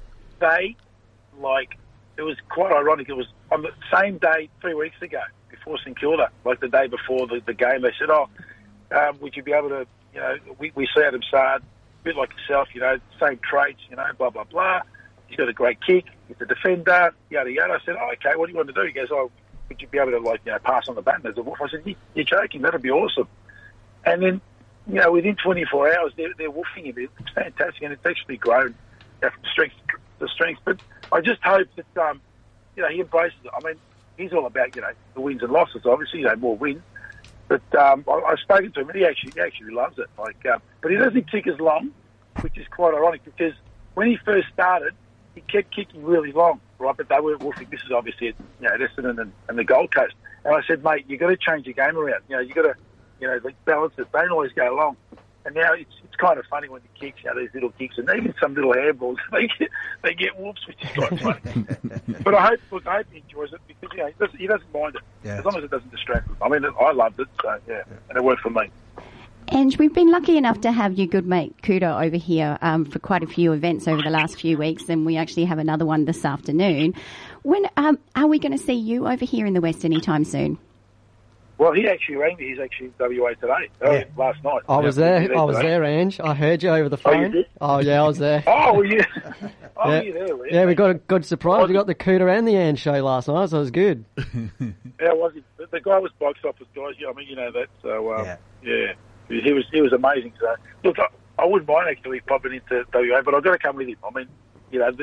they, like, it was quite ironic. It was on the same day three weeks ago, before St Kilda, like the day before the, the game. They said, "Oh, um, would you be able to, you know, we, we see Adam Sard, a bit like yourself, you know, same traits, you know, blah, blah, blah. He's got a great kick. He's a defender, yada, yada." I said, "Oh, okay, what do you want to do?" He goes, "Oh, would you be able to, like, you know, pass on the baton as a wolf?" I said, "You- "You're joking. That'd be awesome." And then, you know, within twenty-four hours, they're, they're woofing him. It's fantastic, and it's actually grown you know, from strength to strength. But I just hope that, um, you know, he embraces it. I mean, he's all about, you know, the wins and losses, obviously, you know, more wins. But um, I, I've spoken to him, and he actually, he actually loves it. Like, um, but he doesn't kick as long, which is quite ironic, because when he first started, he kept kicking really long, right? But they were woofing. This is obviously at, you know, at Essendon and, and the Gold Coast. And I said, "Mate, you've got to change your game around. You know, you've got to, you know, like, balance it. Don't always go long." And now it's it's kind of funny when he kicks, you know, these little kicks, and even some little handballs, they get they get whoops, which is quite funny. But I hope, look, I hope he enjoys it, because, you know, he doesn't, he doesn't mind it, Yeah. as long as it doesn't distract him. I mean, I loved it, so yeah, and it worked for me. And we've been lucky enough to have your good mate Kuda over here um, for quite a few events over the last few weeks, and we actually have another one this afternoon. When um, are we going to see you over here in the West anytime soon? Well, he actually rang me. He's actually in W A today, uh, Yeah. last night. I was Yeah, there. today. I was there, Ange. I heard you over the Oh, you phone. did? Oh, yeah, I was there. Oh, yeah. Oh, Yeah. you there, were you? Yeah, we got a good surprise. We got the Cooter and the Ange show last night, so it was good. Yeah, was he? The, the guy was box office guys. Yeah, I mean, you know that. So um, Yeah. yeah, he, he was he was amazing. So look, I, I wouldn't mind actually popping into W A, but I've got to come with him. I mean, you know, the,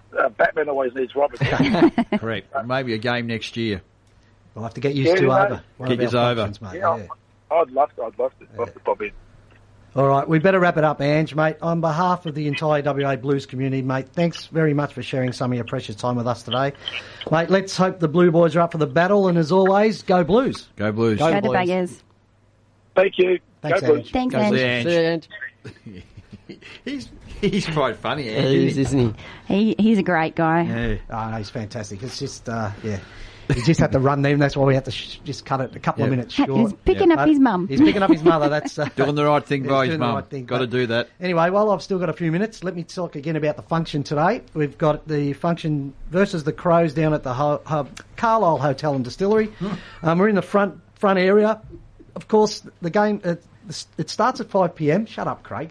uh, Batman always needs Robin. Correct. Maybe a game next year. We'll have to get used Yeah, to you know, over. One Get of yous our over. functions, mate. Yeah, Yeah. I'd love to. I'd love to. Love to pop in. All right, we better wrap it up, Ange, mate. On behalf of the entire W A Blues community, mate, thanks very much for sharing some of your precious time with us today. Mate, let's hope the Blue Boys are up for the battle, and as always, go Blues. Go Blues. Go the Blues. Buggers. Thank you. Thanks, Go Blues. Ange. Thanks, Go Ange. Ange. See you, Ange. He's he's quite funny, Yeah, Ange, he is, isn't isn't he? He, he's a great guy. he? Yeah. Oh, no, he's fantastic. It's just, uh, yeah. You just have to run them. That's why we have to sh- just cut it a couple of Yeah. minutes Ha- short. He's picking Yeah. up But his mum. He's picking up his mother. That's uh, Doing the right thing he's by his doing the mum. right thing. Got to But do that. Anyway, while I've still got a few minutes, let me talk again about the function today. We've got the function versus the Crows down at the Ho- Ho- Carlisle Hotel and Distillery. Um, we're in the front front area. Of course, the game uh, it starts at five p.m. Shut up, Craig.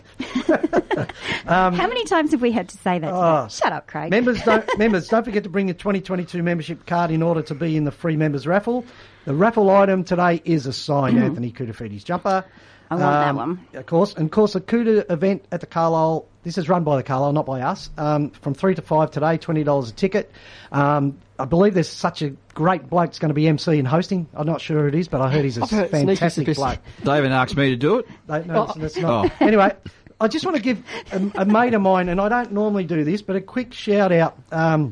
How many times have we had to say that? today? Oh. Shut up, Craig. Members don't members don't forget to bring your twenty twenty-two membership card in order to be in the free members raffle. The raffle item today is a signed Anthony Koutafidis jumper. I want that Um, one. Of course, and of course, the Kuta event at the Carlisle. This is run by the Carlisle, not by us. Um, from three to five today, twenty dollars a ticket. Um, I believe there's such a great bloke that's going to be M C and hosting. I'm not sure who it is, but I heard he's a I've heard sneaky fantastic suspicious. bloke. David asked me to do it. No, no, that's- that's not. Oh. Anyway, I just want to give a, a mate of mine, and I don't normally do this, but a quick shout out um,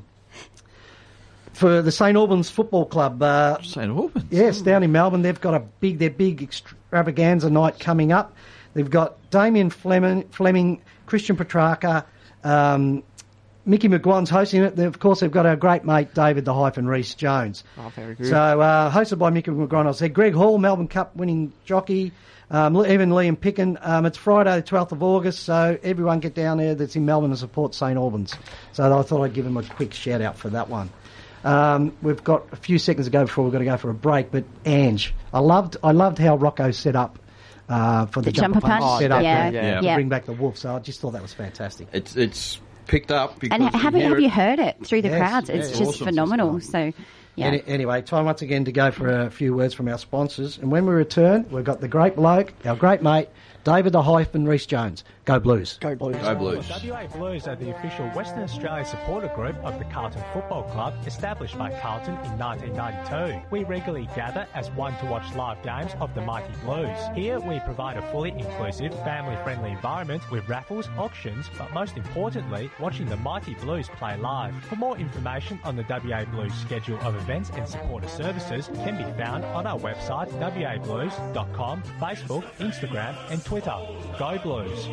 for the Saint Albans Football Club. Uh, Saint Albans. yes, down in Melbourne, they've got a big, their big extravaganza night coming up. They've got Damien Fleming, Fleming Christian Petrarca, um, Mickey McGuan's hosting it. Then, of course, they've got our great mate David the Hyphen Reese Jones. Oh, very good. So uh, hosted by Mickey McGuan. I said Greg Hall, Melbourne Cup winning jockey. Um, even Liam Picken. Um, it's Friday the twelfth of August, so everyone get down there that's in Melbourne to support Saint Albans. So I thought I'd give them a quick shout out for that one. Um, we've got a few seconds to go before we've got to go for a break, but Ange, I loved I loved how Rocco set up uh, for the, The jumper punch? punch set up Yeah, to, yeah. to Yeah. bring back the wolf. So I just thought that was fantastic. It's it's picked up because And you have, you- hear have it. you heard it through the Yes, crowds? It's yeah, just awesome. phenomenal. So, yeah. Any, anyway, time once again to go for a few words from our sponsors. And when we return, we've got the great bloke, our great mate, David the Hyphen Reese Jones. Go Blues. Go Blues. Go Blues. W A Blues are the official Western Australia supporter group of the Carlton Football Club, established by Carlton in nineteen ninety-two. We regularly gather as one to watch live games of the Mighty Blues. Here we provide a fully inclusive, family-friendly environment with raffles, auctions, but most importantly, watching the Mighty Blues play live. For more information on the W A Blues schedule of events and supporter services can be found on our website w a blues dot com, Facebook, Instagram and Twitter. Go Blues.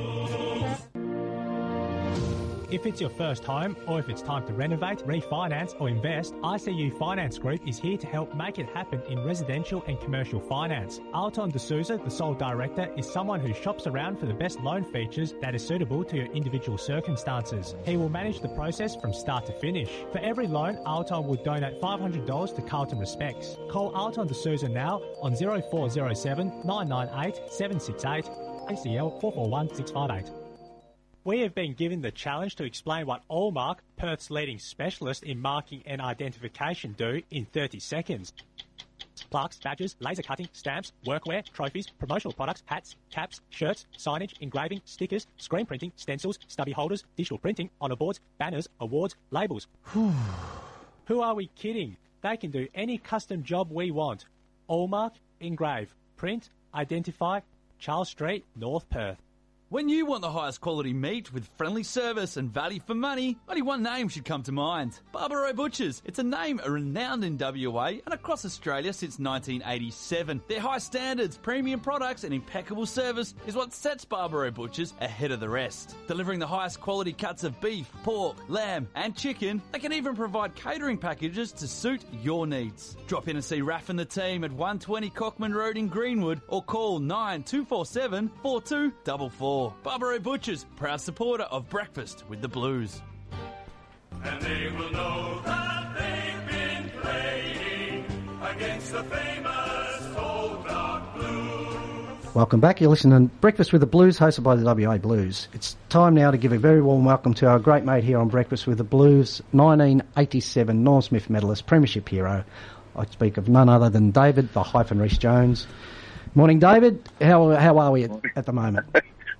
If it's your first home or if it's time to renovate, refinance or invest, I C U Finance Group is here to help make it happen in residential and commercial finance. Alton D'Souza, the sole director, is someone who shops around for the best loan features that is suitable to your individual circumstances. He will manage the process from start to finish. For every loan, Alton will donate five hundred dollars to Carlton Respects. Call Alton D'Souza now on zero four zero seven nine nine eight seven six eight, A C L four four one six five eight. We have been given the challenge to explain what Allmark, Perth's leading specialist in marking and identification, do in thirty seconds. Plaques, badges, laser cutting, stamps, workwear, trophies, promotional products, hats, caps, shirts, signage, engraving, stickers, screen printing, stencils, stubby holders, digital printing, honour boards, banners, awards, labels. Who are we kidding? They can do any custom job we want. Allmark, engrave, print, identify, Charles Street, North Perth. When you want the highest quality meat with friendly service and value for money, only one name should come to mind. Barbaro Butchers. It's a name renowned in W A and across Australia since nineteen eighty-seven. Their high standards, premium products and impeccable service is what sets Barbaro Butchers ahead of the rest. Delivering the highest quality cuts of beef, pork, lamb and chicken, they can even provide catering packages to suit your needs. Drop in and see Raff and the team at one twenty Cockman Road in Greenwood or call nine two four seven four two four four. Barbaro Butchers, proud supporter of Breakfast with the Blues. And they will know that they've been playing against the famous Old Dark Blues. Welcome back. You're listening to Breakfast with the Blues, hosted by the W A Blues. It's time now to give a very warm welcome to our great mate here on Breakfast with the Blues, nineteen eighty-seven Norm Smith medalist, premiership hero. I speak of none other than David, the hyphen Reese Jones. Morning, David. How how are we at, at the moment?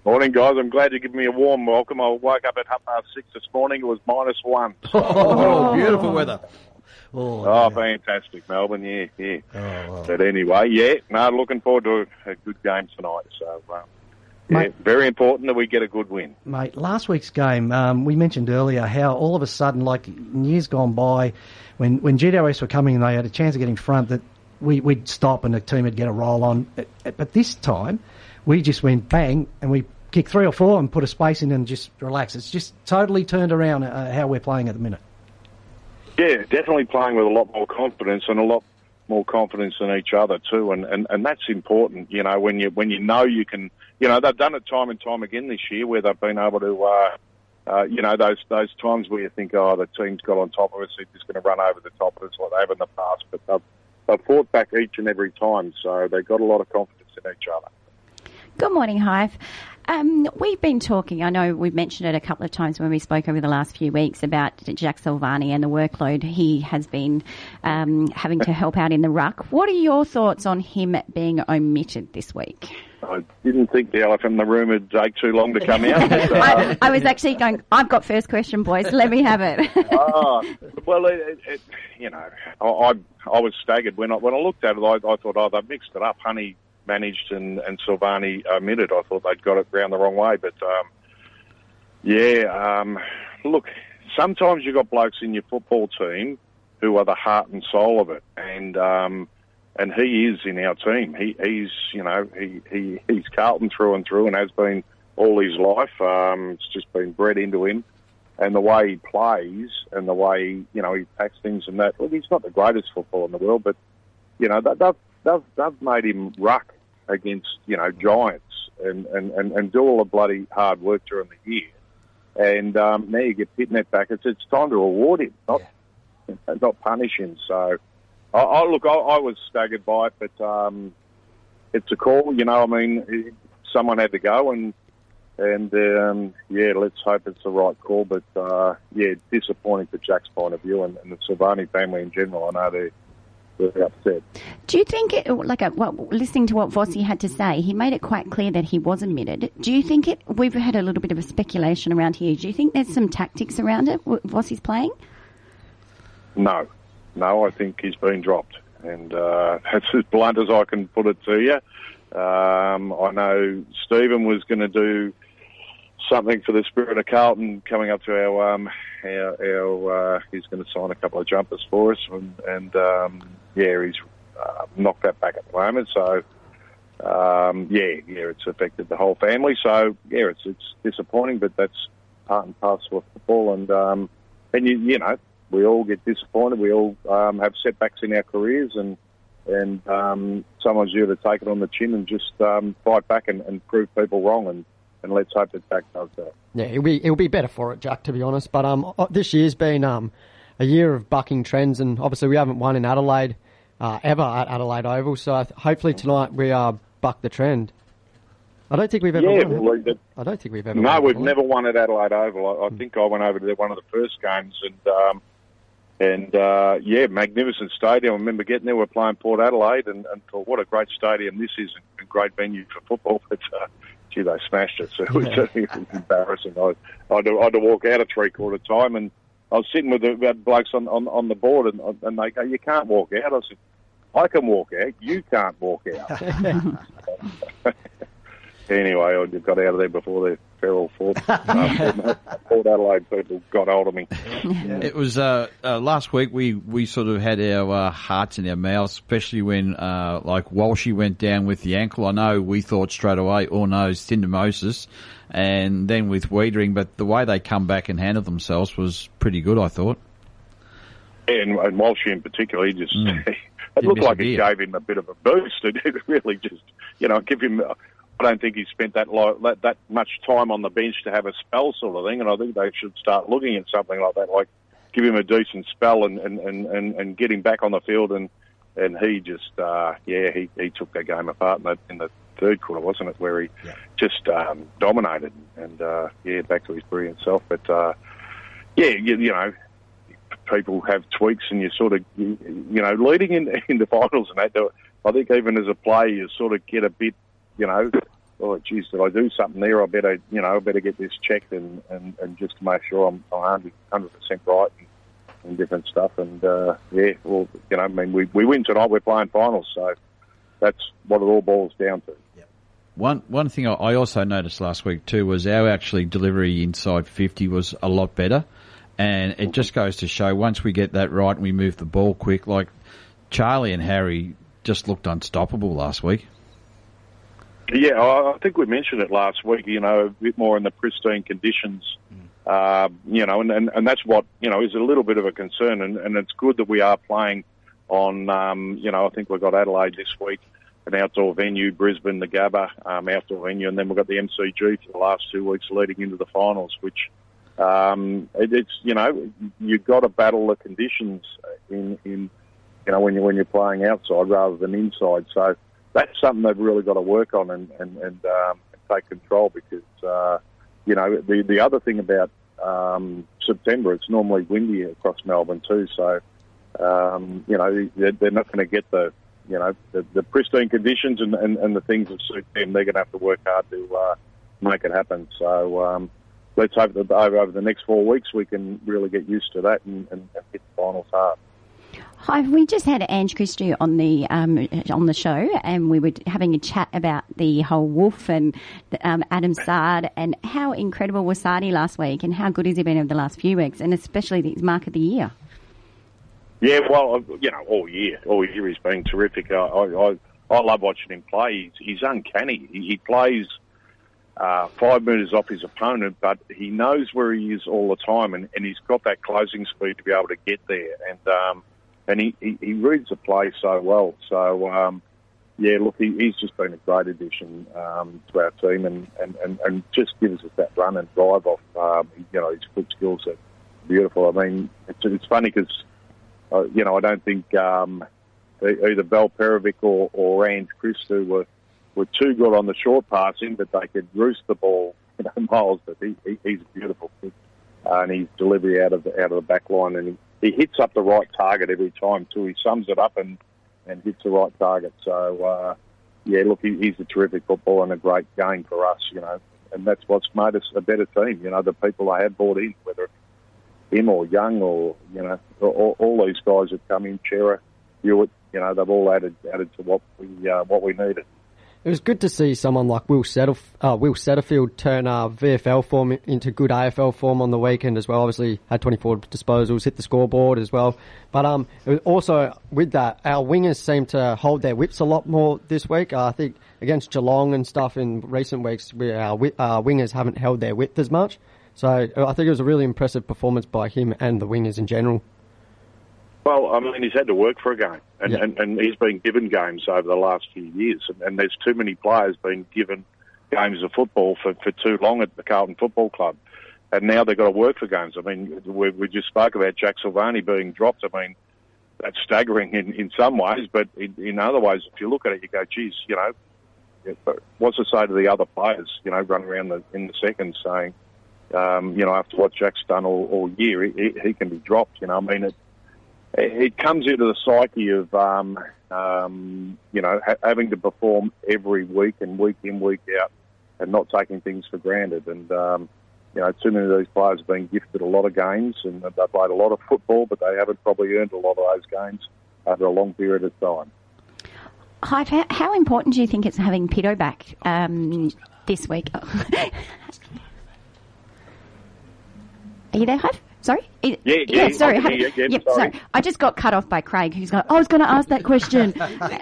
Morning, guys. I'm glad you gave me a warm welcome. I woke up at half past six this morning. It was minus one. Oh, beautiful weather. Oh, oh fantastic, Melbourne. Yeah, yeah. Oh, wow. But anyway, yeah, no, looking forward to a, a good game tonight. So, um, yeah, Mate, very important that we get a good win. Mate, last week's game, um, we mentioned earlier how all of a sudden, like in years gone by, when, when G W S were coming and they had a chance of getting front, that we, we'd stop and the team would get a roll on. But this time, we just went bang and we kicked three or four and put a space in and just relax. It's just totally turned around uh, how we're playing at the minute. Yeah, definitely playing with a lot more confidence and a lot more confidence in each other too, and, and, and that's important. You know, when you when you know you can, you know, they've done it time and time again this year where they've been able to, uh, uh, you know, those those times where you think, oh, the team's got on top of us, they're just going to run over the top of us like they have in the past, but they've they've fought back each and every time, so they've got a lot of confidence in each other. Good morning, Hive. Um, we've been talking, I know we've mentioned it a couple of times when we spoke over the last few weeks about Jack Silvagni and the workload he has been um, having to help out in the ruck. What are your thoughts on him being omitted this week? I didn't think the elephant in the room would take too long to come out. But, uh, I, I was actually going, I've got first question, boys. Let me have it. oh, well, it, it, you know, I, I, I was staggered. When I, when I looked at it, I, I thought, oh, they've mixed it up. Honey managed and, and Silvagni omitted. I thought they'd got it round the wrong way. But, um, yeah, um, look, sometimes you've got blokes in your football team who are the heart and soul of it. And um, and he is in our team. He, he's, you know, he, he he's Carlton through and through and has been all his life. Um, it's just been bred into him. And the way he plays and the way, you know, he packs things and that. Look, he's not the greatest footballer in the world, but, you know, they've, they've, they've made him ruck against, you know, giants and, and, and, and do all the bloody hard work during the year. And um, now you get Pitnet back. It's, it's time to reward him, not yeah. not punish him. So, I, I look, I, I was staggered by it, but um, it's a call, you know, I mean, someone had to go and, and um, yeah, let's hope it's the right call. But, uh, yeah, disappointing for Jack's point of view and, and the Silvagni family in general. I know they're very upset. Do you think, it, like, a, well, listening to what Vossi had to say, he made it quite clear that he was admitted. Do you think it, we've had a little bit of a speculation around here, do you think there's some tactics around it, Vossi's playing? No. No, I think he's been dropped. And uh, that's as blunt as I can put it to you. Um, I know Stephen was going to do something for the Spirit of Carlton coming up to our, um, our, our uh, he's going to sign a couple of jumpers for us, and, and um, yeah, he's uh, knocked that back at the moment. So, um, yeah, yeah, it's affected the whole family. So, yeah, it's it's disappointing, but that's part and parcel of football. And um, and you you know, we all get disappointed. We all um, have setbacks in our careers, and and um, someone's due to take it on the chin and just um, fight back and, and prove people wrong. And And let's hope that Jack does that. Yeah, it'll be it'll be better for it, Jack, to be honest. But um, this year's been um, a year of bucking trends, and obviously we haven't won in Adelaide uh, ever at Adelaide Oval. So I th- hopefully tonight we uh, buck the trend. I don't think we've ever yeah, won. Well, that, I don't think we've ever. No, won we've Adelaide. never won at Adelaide Oval. I, I mm. think I went over to one of the first games, and um, and uh, yeah, magnificent stadium. I remember getting there. We're playing Port Adelaide, and, and thought, what a great stadium this is, and a great venue for football. But uh, gee, they smashed it. So it was, yeah. it was embarrassing. I, I, had to, I had to walk out at three-quarter time, and I was sitting with the with blokes on, on, on the board, and, and they go, you can't walk out. I said, I can walk out. You can't walk out. Anyway, I got out of there before the feral fought. Um, Port Adelaide people got hold of me. Yeah. It was uh, uh, last week. We, we sort of had our uh, hearts in our mouths, especially when uh, like Walshy went down with the ankle. I know we thought straight away, oh no, syndesmosis, and then with Wiedering, but the way they come back and handled themselves was pretty good, I thought. Yeah, and, and Walshy in particular, he just mm. it looked like it gave him a bit of a boost. It, it really just, you know, give him. I don't think he spent that, lo- that that much time on the bench to have a spell sort of thing, and I think they should start looking at something like that, like give him a decent spell and, and, and, and, and get him back on the field. And, and he just, uh, yeah, he, he took that game apart in the, in the third quarter, wasn't it, where he yeah. just um, dominated and, uh, yeah, back to his brilliant self. But, uh, yeah, you, you know, people have tweaks and you sort of, you, you know, leading in, in the finals and that, I think even as a player you sort of get a bit, you know, oh, geez, did I do something there? I better, you know, I better get this checked and, and, and just to make sure I'm one hundred percent right and, and different stuff. And, uh, yeah, well, you know, I mean, we, we win tonight, we're playing finals, so that's what it all boils down to. One one thing I also noticed last week too was our actually delivery inside fifty was a lot better, and it just goes to show once we get that right and we move the ball quick, like Charlie and Harry just looked unstoppable last week. Yeah, I think we mentioned it last week, you know, a bit more in the pristine conditions, uh, you know, and, and, and that's what, you know, is a little bit of a concern, and, and it's good that we are playing on, um, you know, I think we've got Adelaide this week, an outdoor venue, Brisbane, the Gabba, um, outdoor venue, and then we've got the M C G for the last two weeks leading into the finals, which um, it, it's, you know, you've got to battle the conditions in, in you know, when, you, when you're playing outside rather than inside. So that's something they've really got to work on and, and, and um, take control because, uh, you know, the, the other thing about um, September, it's normally windy across Melbourne too, so, um, you know, they're, they're not going to get the, you know, the, the pristine conditions and, and, and the things that suit them. They're going to have to work hard to uh, make it happen. So um, let's hope that over, over the next four weeks we can really get used to that and, and, and hit the finals hard. Hi, we just had Ange Christie on the um, on the show, and we were having a chat about the whole Wolf and the, um, Adam Saad, and how incredible was Sardi last week, and how good has he been over the last few weeks, and especially his mark of the year. Yeah, well, you know, all year, all year he's been terrific. I I, I love watching him play. He's, he's uncanny. He, he plays uh, five metres off his opponent, but he knows where he is all the time, and, and he's got that closing speed to be able to get there. And um, and he, he, he reads the play so well. So, um, yeah, look, he, he's just been a great addition um, to our team and, and, and, and just gives us that run and drive off, um, you know, his foot skills are beautiful. I mean, it's, it's funny because, uh, you know, I don't think um, either Bell Perovic or, or Ange Christie were, were too good on the short passing, but they could roost the ball, you know, miles. But he, he, he's a beautiful kid. Uh, and his delivery out of the, out of the back line, and he, he hits up the right target every time too. He sums it up and, and hits the right target. So, uh, yeah, look, he, he's a terrific footballer and a great game for us, you know, and that's what's made us a better team. You know, the people I have brought in, whether it's him or Young or, you know, all, all these guys that come in, Chera, Hewitt, you know, they've all added added to what we uh, what we needed. It was good to see someone like Will Setterf- uh, Will Setterfield turn uh, V F L form into good A F L form on the weekend as well. Obviously had twenty-four disposals, hit the scoreboard as well. But um, it was also with that, our wingers seem to hold their whips a lot more this week. Uh, I think against Geelong and stuff in recent weeks, we, our uh, wingers haven't held their width as much. So I think it was a really impressive performance by him and the wingers in general. Well, I mean, he's had to work for a game, and, yeah. and, and he's been given games over the last few years, and, and there's too many players been given games of football for, for too long at the Carlton Football Club, and now they've got to work for games. I mean, we, we just spoke about Jack Silvani being dropped. I mean, that's staggering in, in some ways, but in, in other ways, if you look at it, you go, geez, you know, what's to say to the other players, you know, running around the, in the seconds saying, um, you know, after what Jack's done all, all year, he, he can be dropped, you know, I mean, it, It comes into the psyche of, um, um, you know, ha- having to perform every week and week in, week out and not taking things for granted. And, um, you know, too many of these players have been gifted a lot of games and they've played a lot of football, but they haven't probably earned a lot of those games over a long period of time. Hi, how, how important do you think it's having Pito back um, this week? Are you there, Hive? Sorry? Yeah, yeah, yeah sorry. I, yeah, yeah, yep, sorry. sorry. I just got cut off by Craig, who's going, I was going to ask that question.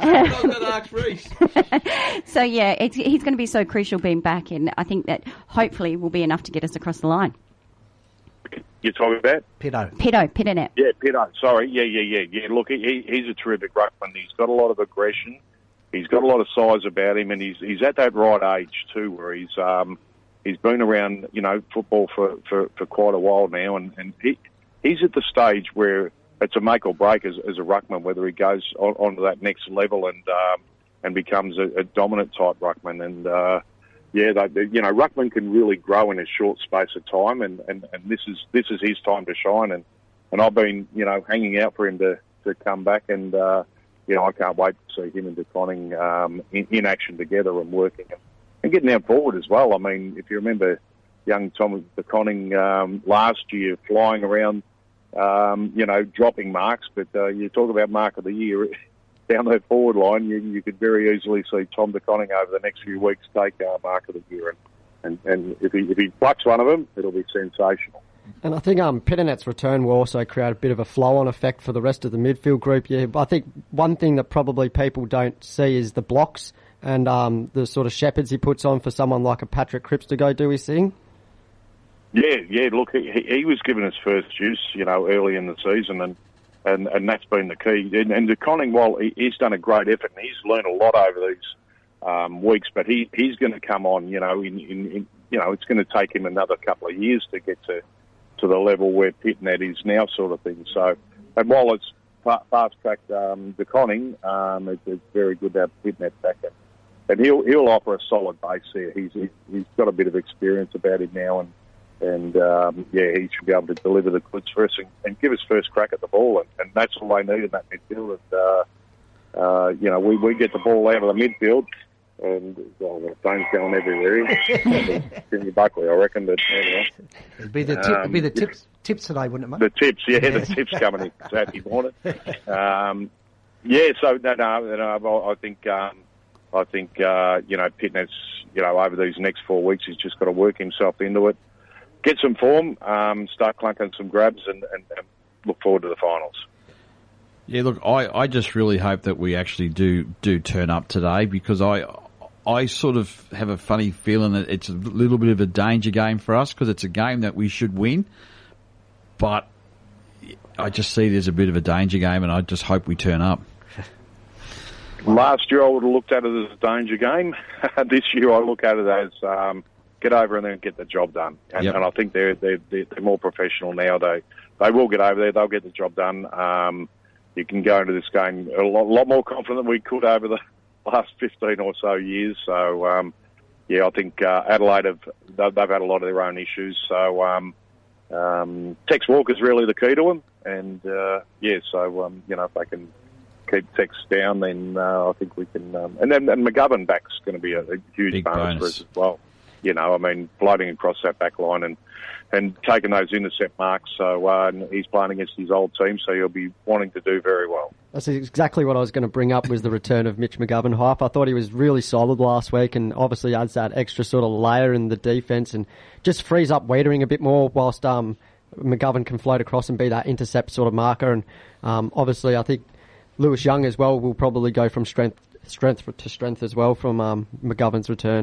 So, yeah, it's, he's going to be so crucial being back, and I think that hopefully will be enough to get us across the line. You're talking about? Pito. Pito, Pitonet. Yeah, Pito. Sorry. Yeah, yeah, yeah. Yeah, look, he, he's a terrific ruckman. He's got a lot of aggression. He's got a lot of size about him, and he's he's at that right age, too, where he's... um. He's been around, you know, football for, for, for quite a while now, and, and he, he's at the stage where it's a make or break as, as a ruckman, whether he goes on, on to that next level and um, and becomes a, a dominant type ruckman. And uh, yeah, they, they, you know, ruckman can really grow in a short space of time, and, and, and this is this is his time to shine. And, and I've been, you know, hanging out for him to, to come back, and uh, you know, I can't wait to see him and De Koning um, in, in action together and working. and getting out forward as well. I mean, if you remember young Tom DeConning um, last year flying around, um, you know, dropping marks, but uh, you talk about mark of the year, down that forward line, you, you could very easily see Tom DeConning over the next few weeks take our mark of the year. And, and, and if, he, if he plucks one of them, it'll be sensational. And I think um, Piternet's return will also create a bit of a flow-on effect for the rest of the midfield group. Yeah, I think one thing that probably people don't see is the blocks and um, the sort of shepherds he puts on for someone like a Patrick Cripps to go do his thing. Yeah, yeah. Look, he, he was given his first use, you know, early in the season, and and, and that's been the key. And, and DeConning, while he, he's done a great effort and he's learned a lot over these um, weeks, but he he's going to come on, you know, in, in, in you know, it's going to take him another couple of years to get to. to the level where Pitnet is now, sort of thing. So, and while it's fa- fast-tracked um, DeConning, um, it's, it's very good to have Pitnet back in. And he'll he'll offer a solid base there. He's he's got a bit of experience about him now, and and um, yeah, he should be able to deliver the goods for us and, and give us first crack at the ball. And, and that's all they need in that midfield. And uh, uh, you know, we, we get the ball out of the midfield. And, well, the phone's going everywhere. Jimmy Buckley, I reckon. But anyway. It'd be the, tip, it'd be the tips, tips today, wouldn't it, mate? The tips, yeah, yeah. the tips coming in Saturday morning. Um, yeah, so, no, no, no I think, um, I think uh, you know, Pitnet's, you know, over these next four weeks, he's just got to work himself into it, get some form, um, start clunking some grabs, and, and, and look forward to the finals. Yeah, look, I, I just really hope that we actually do do turn up today, because I I sort of have a funny feeling that it's a little bit of a danger game for us, because it's a game that we should win, but I just see there's a bit of a danger game, and I just hope we turn up. Last year I would have looked at it as a danger game. This year I look at it as um, get over and then get the job done. And, yep. and I think they're, they're they're more professional now. They they will get over there. They'll get the job done. Um, you can go into this game a lot, lot more confident than we could over the last fifteen or so years. So, um, yeah, I think uh, Adelaide have they've, they've had a lot of their own issues. So, um, um, Tex Walker's really the key to them. And, uh, yeah, so, um, you know, if they can keep Tex down, then uh, I think we can... Um, and then and McGovern back's going to be a, a huge Big bonus, bonus for us as well. You know, I mean, floating across that back line and, and taking those intercept marks. So uh, and he's playing against his old team, so he'll be wanting to do very well. That's exactly what I was going to bring up, was the return of Mitch McGovern hype. I thought he was really solid last week, and obviously adds that extra sort of layer in the defence and just frees up Wiedering a bit more, whilst um, McGovern can float across and be that intercept sort of marker. And um, obviously I think Lewis Young as well will probably go from strength strength to strength as well from um, McGovern's return.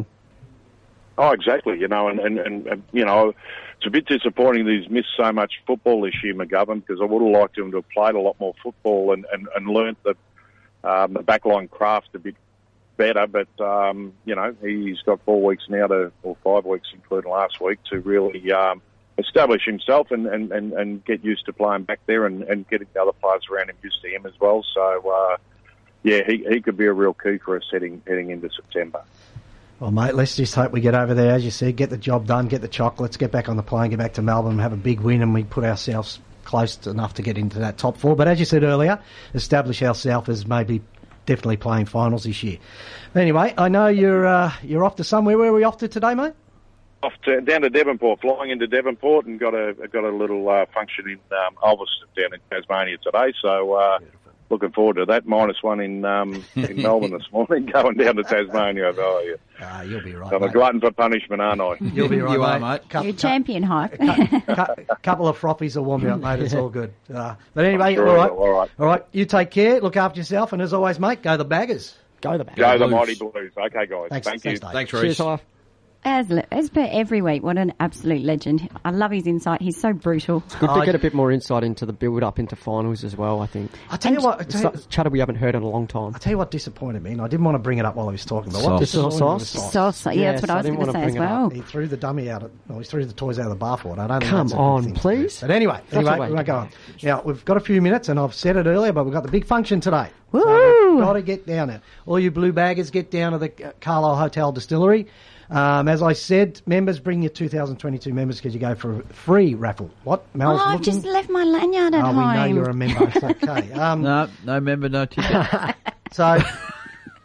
Oh, exactly. You know, and, and, and, and, you know, it's a bit disappointing that he's missed so much football this year, McGovern, because I would have liked him to have played a lot more football and, and, and learnt the, um, the backline craft a bit better. But, um, you know, he's got four weeks now to, or five weeks, including last week, to really um, establish himself and, and, and, and get used to playing back there and, and getting the other players around him used to him as well. So, uh, yeah, he, he could be a real key for us heading, heading into September. Well, mate, let's just hope we get over there, as you said, get the job done, get the chocolates, get back on the plane, get back to Melbourne, have a big win, and we put ourselves close enough to get into that top four. But as you said earlier, establish ourselves as maybe definitely playing finals this year. But anyway, I know you're uh, you're off to somewhere. Where are we off to today, mate? Off to, down to Devonport, flying into Devonport, and got a got a little uh, function in um, Ulverston down in Tasmania today. So. Uh, Looking forward to that. Minus one in um, in Melbourne this morning, going down to Tasmania. Oh, yeah. Ah, you'll be right. I'm mate. a glutton for punishment, aren't I? You'll be right, you mate. Are, mate. You're champion hype. A couple of frothies will warm you up, mate. It's all good. Uh, but anyway, sure all right. All right. All right. You take care. Look after yourself. And as always, mate, go the Baggers. Go the Baggers. Go the Blues. Mighty Blues. Okay, guys. Thanks, Thank thanks, you. Dave. Thanks, Cheers, Reece. Hype. As, as per every week, what an absolute legend. I love his insight. He's so brutal. Good Oh, to get a bit more insight into the build-up into finals as well, I think. I tell you what, I tell you, It's chatter we haven't heard in a long time. I tell you what disappointed me, and I didn't want to bring it up while I was talking, but Sauce. what Just disappointed me was sauce? sauce. Sauce, yeah, that's what Yes, I I was didn't going to wanna say as bring it up. well. He threw the dummy out. Of, well, he threw the toys out of the bathwater. I don't think Come that's a good on, thing to do. please. But anyway, That's the anyway, way we to won't go do on. Now, we've got a few minutes, and I've said it earlier, but we've got the big function today. Woo! So we've got to get down there. All you blue baggers, get down to the uh, Carlisle Hotel Distillery. Um, as I said, members, bring your two thousand twenty-two members because you go for a free raffle. What? Mel's Oh, I've looking? just left my lanyard at oh, home. we know you're a member. It's okay. Um, No, no member, no ticket. So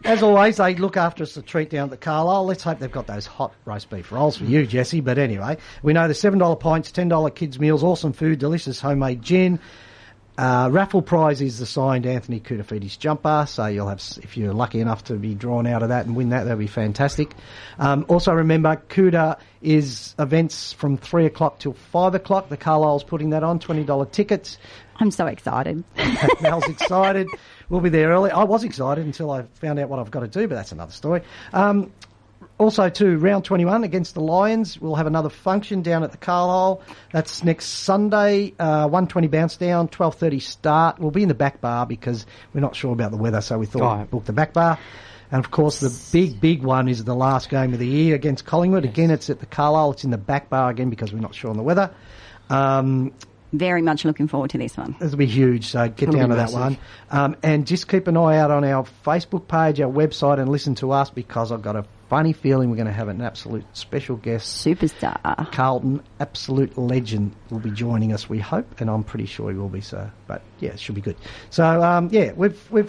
as always, they look after us a treat down at the Carlisle. Let's hope they've got those hot roast beef rolls for you, Jesse. But anyway, we know the seven dollar pints, ten dollar kids meals, awesome food, delicious homemade gin. Uh, raffle prize is the signed Anthony Koutafidis jumper, so you'll have, if you're lucky enough to be drawn out of that and win that, that'll be fantastic. Um, also remember, Kuda is events from three o'clock till five o'clock. The Carlisle's putting that on, twenty dollar tickets. I'm so excited. Mel's excited. We'll be there early. I was excited until I found out what I've got to do, but that's another story. Um, also, too, round twenty-one against the Lions. We'll have another function down at the Carlisle. That's next Sunday, uh, one twenty bounce down, twelve thirty start. We'll be in the back bar because we're not sure about the weather, so we thought Oh. we'd book the back bar. And, of course, the big, big one is the last game of the year against Collingwood. Again, it's at the Carlisle. It's in the back bar again because we're not sure on the weather. Um, Very much looking forward to this one. It'll be huge, so get It'll down be to massive. that one. Um, and just keep an eye out on our Facebook page, our website, and listen to us because I've got a funny feeling we're going to have an absolute special guest. Superstar. Carlton, absolute legend, will be joining us, we hope, and I'm pretty sure he will be, so. But, yeah, it should be good. So, um, yeah, we've... we've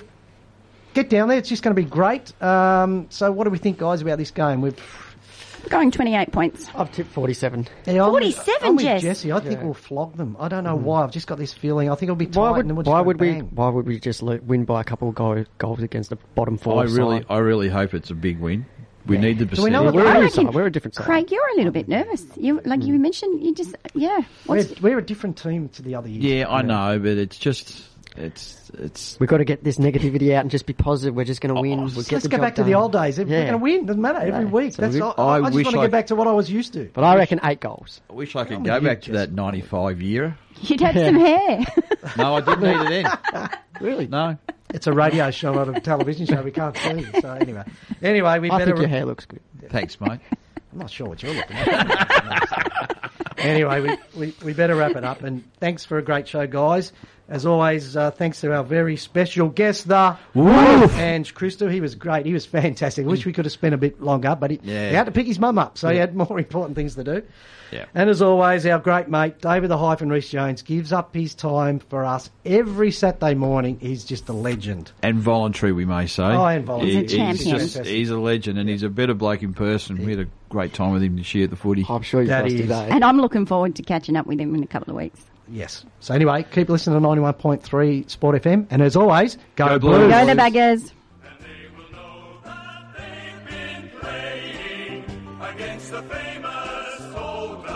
get down there. It's just going to be great. Um, so what do we think, guys, about this game? We've... Going twenty-eight points. I've tipped forty-seven. Yeah, I'm with- forty-seven, I'm with Jess. Jesse. I think Yeah. we'll flog them. I don't know why. I've just got this feeling. I think it'll be tight Why and would, then we'll just why go would we bang. why would we just let, win by a couple of goal, goals against the bottom four? I really, side? I really hope it's a big win. We need the Do we know percentage. what We're a I new reckon, side. We're a different side. Craig, you're a little bit nervous. You like you mentioned. You just yeah. We're, What's, we're a different team to the other years. Yeah, I know, but it's just, it's, it's. We've got to get this negativity out and just be positive. We're just going to win. We'll get Let's the go job back to done. the old days. We're Yeah. going to win. Doesn't matter. Every Yeah. week. So That's we- all, I I, I just wish want to I- get back to what I was used to. But I reckon eight goals. I wish I could I'm go with you, back to that ninety-five year. you'd have some hair. No, I didn't need it then. Really? No. It's a radio show, not a television show. We can't see you. So anyway, anyway, we I better. think your hair looks good. Thanks, mate. I'm not sure what you're looking at. Anyway, we, we, we better wrap it up. And thanks for a great show, guys. As always, uh, thanks to our very special guest, the Woof. Ange Christo. He was great. He was fantastic. I wish we could have spent a bit longer, but he, Yeah. he had to pick his mum up, so he had more important things to do. Yeah. And as always, our great mate, David the Hyphen Reece Jones, gives up his time for us every Saturday morning. He's just a legend. And voluntary, we may say. Oh, and voluntary. He's a champion. He's, just, he's a legend, and he's a better bloke in person. We had a great time with him this year at the footy. I'm sure he's That lost is- today. And I'm looking forward to catching up with him in a couple of weeks. Yes. So anyway, keep listening to ninety-one point three Sport F M. And as always, go, Go Blues. Blues. Go the Buggers. And they will know that they've been playing against the famous old